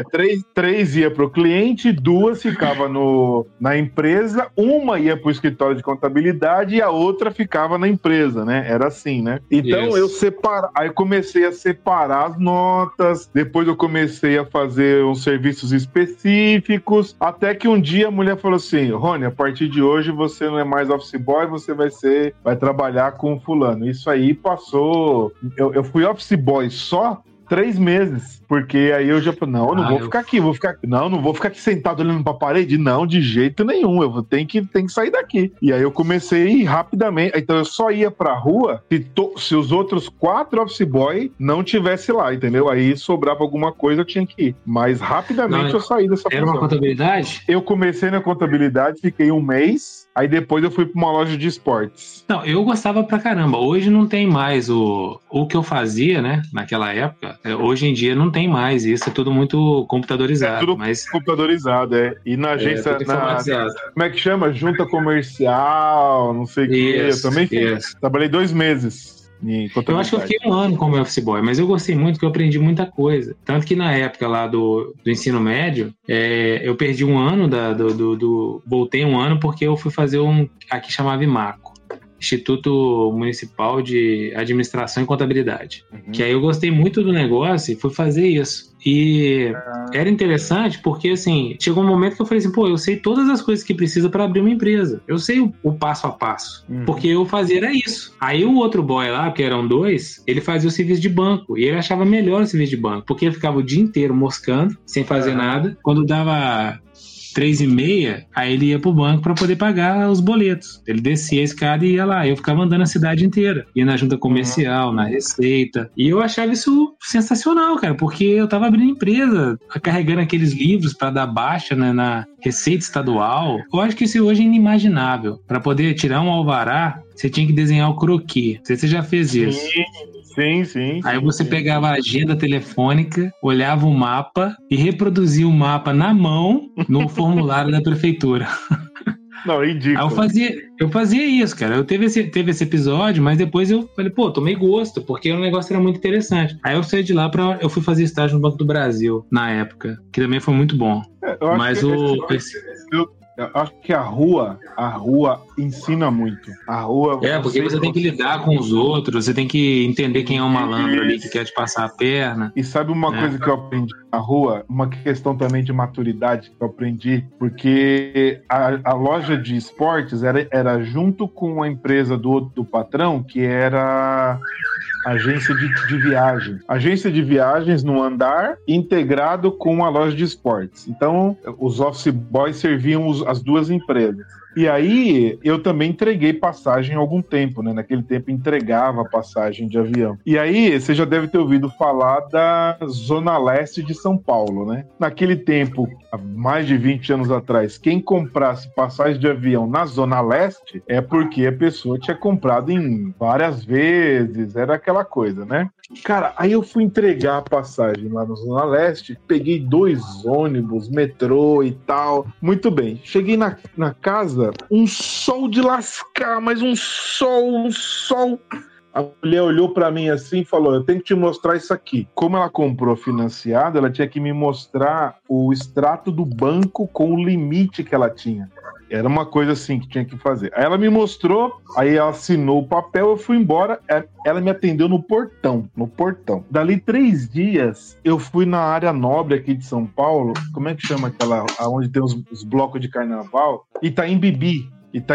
três ia pro cliente, 2 ficava na empresa, uma ia pro escritório de contabilidade e a outra ficava na empresa, né? Era assim, né? Então aí comecei a separar as notas, depois eu comecei a fazer uns serviços específicos, até que um dia a mulher falou assim, Rony, a partir de hoje você não é mais office boy, você vai trabalhar com fulano. Isso aí passou, eu fui office boy só 3 meses, porque aí eu já falei, não vou ficar aqui, não vou ficar aqui sentado olhando pra parede, não, de jeito nenhum, eu tenho que sair daqui. E aí eu comecei a ir rapidamente, então eu só ia pra rua se os outros 4 office boy não tivessem lá, entendeu? Aí sobrava alguma coisa, eu tinha que ir. Mas rapidamente eu saí dessa função. Era uma contabilidade? Eu comecei na contabilidade, fiquei 1 mês, aí depois eu fui pra uma loja de esportes. Não, eu gostava pra caramba. Hoje não tem mais o que eu fazia, né, naquela época. Hoje em dia não tem mais, isso é tudo muito computadorizado. É tudo computadorizado, E na agência, como é que chama? Junta comercial, não sei o que. Eu também trabalhei 2 meses. Eu acho que eu fiquei 1 ano como office boy, mas eu gostei muito, que eu aprendi muita coisa. Tanto que na época lá do ensino médio, eu perdi 1 ano, voltei 1 ano porque eu fui fazer aqui chamava IMACO, Instituto Municipal de Administração e Contabilidade. Que aí eu gostei muito do negócio e fui fazer isso. E era interessante porque, assim, chegou um momento que eu falei assim, eu sei todas as coisas que precisa para abrir uma empresa. Eu sei o passo a passo. Porque eu fazia era isso. Aí o outro boy lá, que eram 2, ele fazia o serviço de banco. E ele achava melhor o serviço de banco, porque ele ficava o dia inteiro moscando, sem fazer nada. Quando dava 3h30, aí ele ia pro banco para poder pagar os boletos. Ele descia a escada e ia lá. Eu ficava andando a cidade inteira. Ia na junta comercial, na Receita. E eu achava isso sensacional, cara, porque eu tava abrindo empresa, carregando aqueles livros para dar baixa, né, na Receita Estadual. Eu acho que isso hoje é inimaginável. Para poder tirar um alvará, você tinha que desenhar o croquis. Não sei se você já fez isso. Sim. Aí você pegava a agenda telefônica, olhava o mapa e reproduzia o mapa na mão no formulário da prefeitura. Não, é ridículo. Aí eu fazia isso, cara. Eu teve esse episódio, mas depois eu falei, tomei gosto, porque o negócio era muito interessante. Aí eu saí de lá eu fui fazer estágio no Banco do Brasil, na época, que também foi muito bom. Eu acho que a rua ensina muito. A rua... porque você tem que lidar com os outros, você tem que entender quem é um malandro ali que quer te passar a perna. E sabe uma coisa que eu aprendi na rua? Uma questão também de maturidade que eu aprendi, porque a loja de esportes era junto com a empresa do patrão, que era agência de viagem. Agência de viagens no andar, integrado com a loja de esportes. Então, os office boys serviam as 2 empresas. E aí, eu também entreguei passagem há algum tempo, né? Naquele tempo, entregava passagem de avião. E aí, você já deve ter ouvido falar da Zona Leste de São Paulo, né? Naquele tempo, há mais de 20 anos atrás, quem comprasse passagem de avião na Zona Leste é porque a pessoa tinha comprado em várias vezes, era aquela coisa, né? Cara, aí eu fui entregar a passagem lá na Zona Leste, peguei 2 ônibus, metrô e tal. Muito bem, cheguei na casa, um sol de lascar, mas um sol. A mulher olhou pra mim assim e falou, eu tenho que te mostrar isso aqui. Como ela comprou financiado, ela tinha que me mostrar o extrato do banco com o limite que ela tinha. Era uma coisa assim que tinha que fazer. Aí ela me mostrou, aí ela assinou o papel, eu fui embora, ela me atendeu no portão. Dali 3 dias, eu fui na área nobre aqui de São Paulo, como é que chama aquela, onde tem os blocos de carnaval? Itaim Bibi.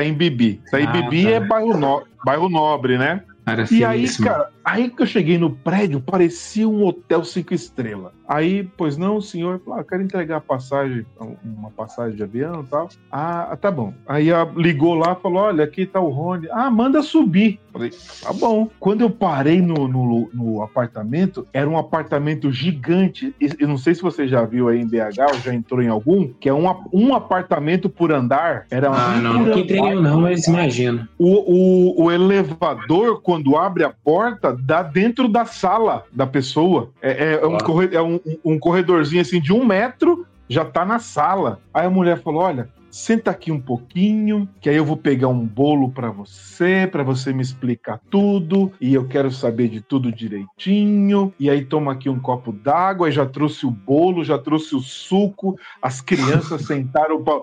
É bairro nobre, né? E aí, cara, aí que eu cheguei no prédio, parecia um hotel 5 estrelas. Aí, pois não, o senhor falou, eu quero entregar a passagem, uma passagem de avião e tal. Ah, tá bom. Aí ela ligou lá e falou, olha, aqui tá o Rony. Ah, manda subir. Falei, tá bom. Quando eu parei no apartamento, era um apartamento gigante. Eu não sei se você já viu aí em BH, ou já entrou em algum, que é um apartamento por andar. Era não entrei eu não, mas imagino. O elevador, quando abre a porta, dá dentro da sala da pessoa. Um corredorzinho assim de 1 metro, já tá na sala. Aí a mulher falou, olha, senta aqui um pouquinho, que aí eu vou pegar um bolo pra você me explicar tudo, e eu quero saber de tudo direitinho, e aí toma aqui um copo d'água, aí já trouxe o bolo, já trouxe o suco, as crianças sentaram pra...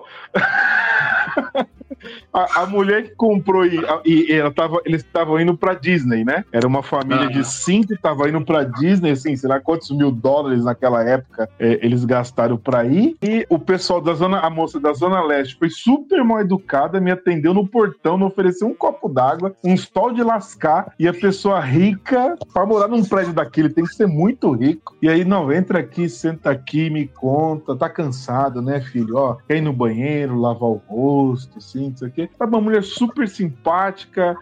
A mulher que comprou eles estavam indo pra Disney, né? Era uma família de 5, estava indo pra Disney, assim, sei lá quantos $1.000 naquela época eles gastaram pra ir. E o pessoal a moça da Zona Leste foi super mal educada, me atendeu no portão, me ofereceu um copo d'água, um sol de lascar, e a pessoa rica, pra morar num prédio daquele, tem que ser muito rico. E aí, não, entra aqui, senta aqui, me conta, tá cansado, né, filho? Ó, quer ir no banheiro, lavar o rosto, assim, isso aqui. É uma mulher super simpática,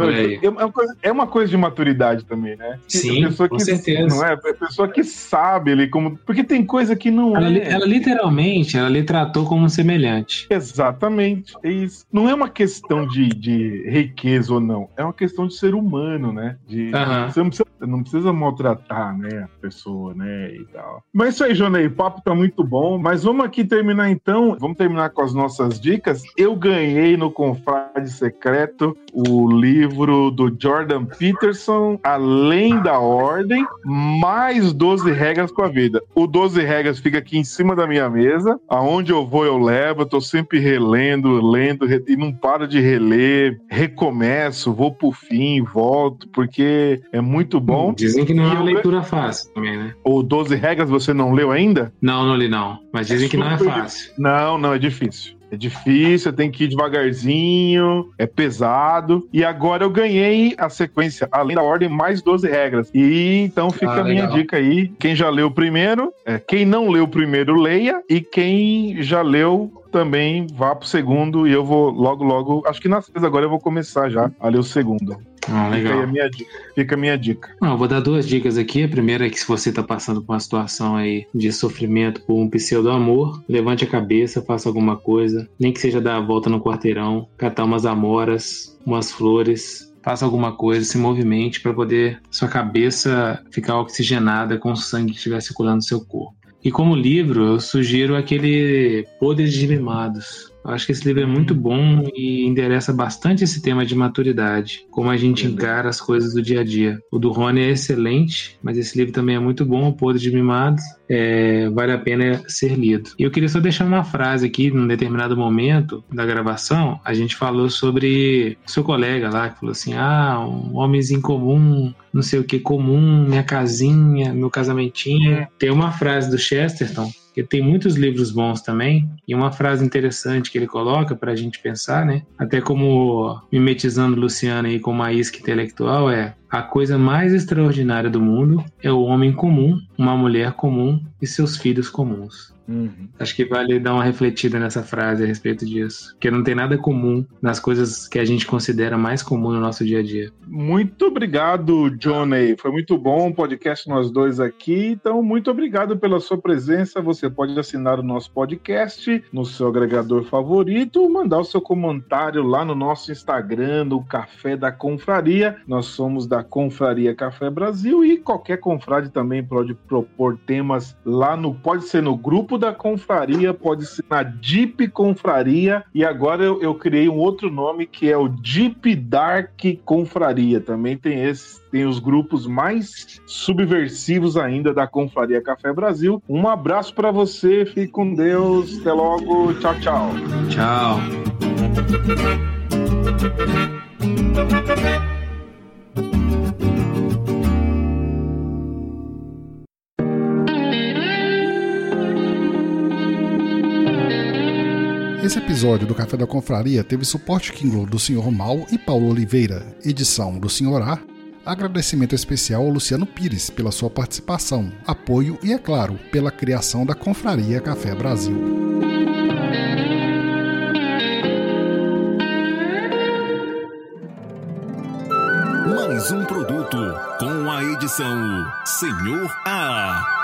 é uma coisa de maturidade também, né? Sim, com certeza. Não é? A pessoa que sabe ali como... Porque tem coisa que não ela literalmente, ela lhe tratou como um semelhante. Exatamente. É isso. Não é uma questão de riqueza ou não. É uma questão de ser humano, né? Você não precisa maltratar, né, a pessoa, né, e tal. Mas é isso aí, Jonei. O papo tá muito bom. Mas vamos aqui terminar, então. Vamos terminar com as nossas dicas. Eu ganhei no Confrade Secreto o livro do Jordan Peterson, Além da Ordem, mais 12 regras com a vida. O 12 regras fica aqui em cima da minha mesa. Aonde eu vou, eu levo. Eu tô sempre lendo, e não paro de reler. Recomeço, vou pro fim, volto, porque é muito bom. Dizem que não é uma leitura fácil também, né? O 12 regras você não leu ainda? Não li não. Mas dizem que não é fácil. Não, é difícil. É difícil, tem que ir devagarzinho, é pesado. E agora eu ganhei a sequência, Além da Ordem, mais 12 regras. E então fica a minha dica aí. Quem já leu o primeiro, quem não leu o primeiro, leia. E quem já leu, também vá pro segundo. E eu vou logo, acho que nas vezes agora eu vou começar já a ler o segundo. Legal. Fica a minha dica. Eu vou dar 2 dicas aqui. A primeira é que se você está passando por uma situação aí de sofrimento por um pseudo-amor, levante a cabeça, faça alguma coisa, nem que seja dar a volta no quarteirão, catar umas amoras, umas flores, faça alguma coisa, se movimente para poder sua cabeça ficar oxigenada com o sangue que estiver circulando no seu corpo. E como livro, eu sugiro aquele Poderes de Mimados. Eu acho que esse livro é muito bom e endereça bastante esse tema de maturidade, como a gente encara as coisas do dia a dia. O do Rony é excelente, mas esse livro também é muito bom, O Poder de Mimados, vale a pena ser lido. E eu queria só deixar uma frase aqui, num determinado momento da gravação, a gente falou sobre o seu colega lá, que falou assim, um homenzinho comum, não sei o que comum, minha casinha, meu casamentinho. Tem uma frase do Chesterton, que tem muitos livros bons também, e uma frase interessante que ele coloca pra gente pensar, né? Até como mimetizando Luciano aí com uma isca intelectual, a coisa mais extraordinária do mundo é o homem comum, uma mulher comum e seus filhos comuns. Acho que vale dar uma refletida nessa frase a respeito disso, porque não tem nada comum nas coisas que a gente considera mais comum no nosso dia a dia. Muito obrigado, Johnny. Foi muito bom o podcast nós dois aqui, então muito obrigado pela sua presença. Você pode assinar o nosso podcast no seu agregador favorito, mandar o seu comentário lá no nosso Instagram, no Café da Confraria. Nós somos da da Confraria Café Brasil, e qualquer confrade também pode propor temas lá pode ser no grupo da confraria, pode ser na Deep Confraria, e agora eu criei um outro nome que é o Deep Dark Confraria. Também tem os grupos mais subversivos ainda da Confraria Café Brasil. Um abraço para você, fique com Deus, até logo, tchau, tchau. Tchau. Esse episódio do Café da Confraria teve suporte Kindle do Sr. Mal e Paulo Oliveira, edição do Sr. A. Agradecimento especial ao Luciano Pires pela sua participação, apoio e, é claro, pela criação da Confraria Café Brasil. Mais um produto com a edição Sr. A.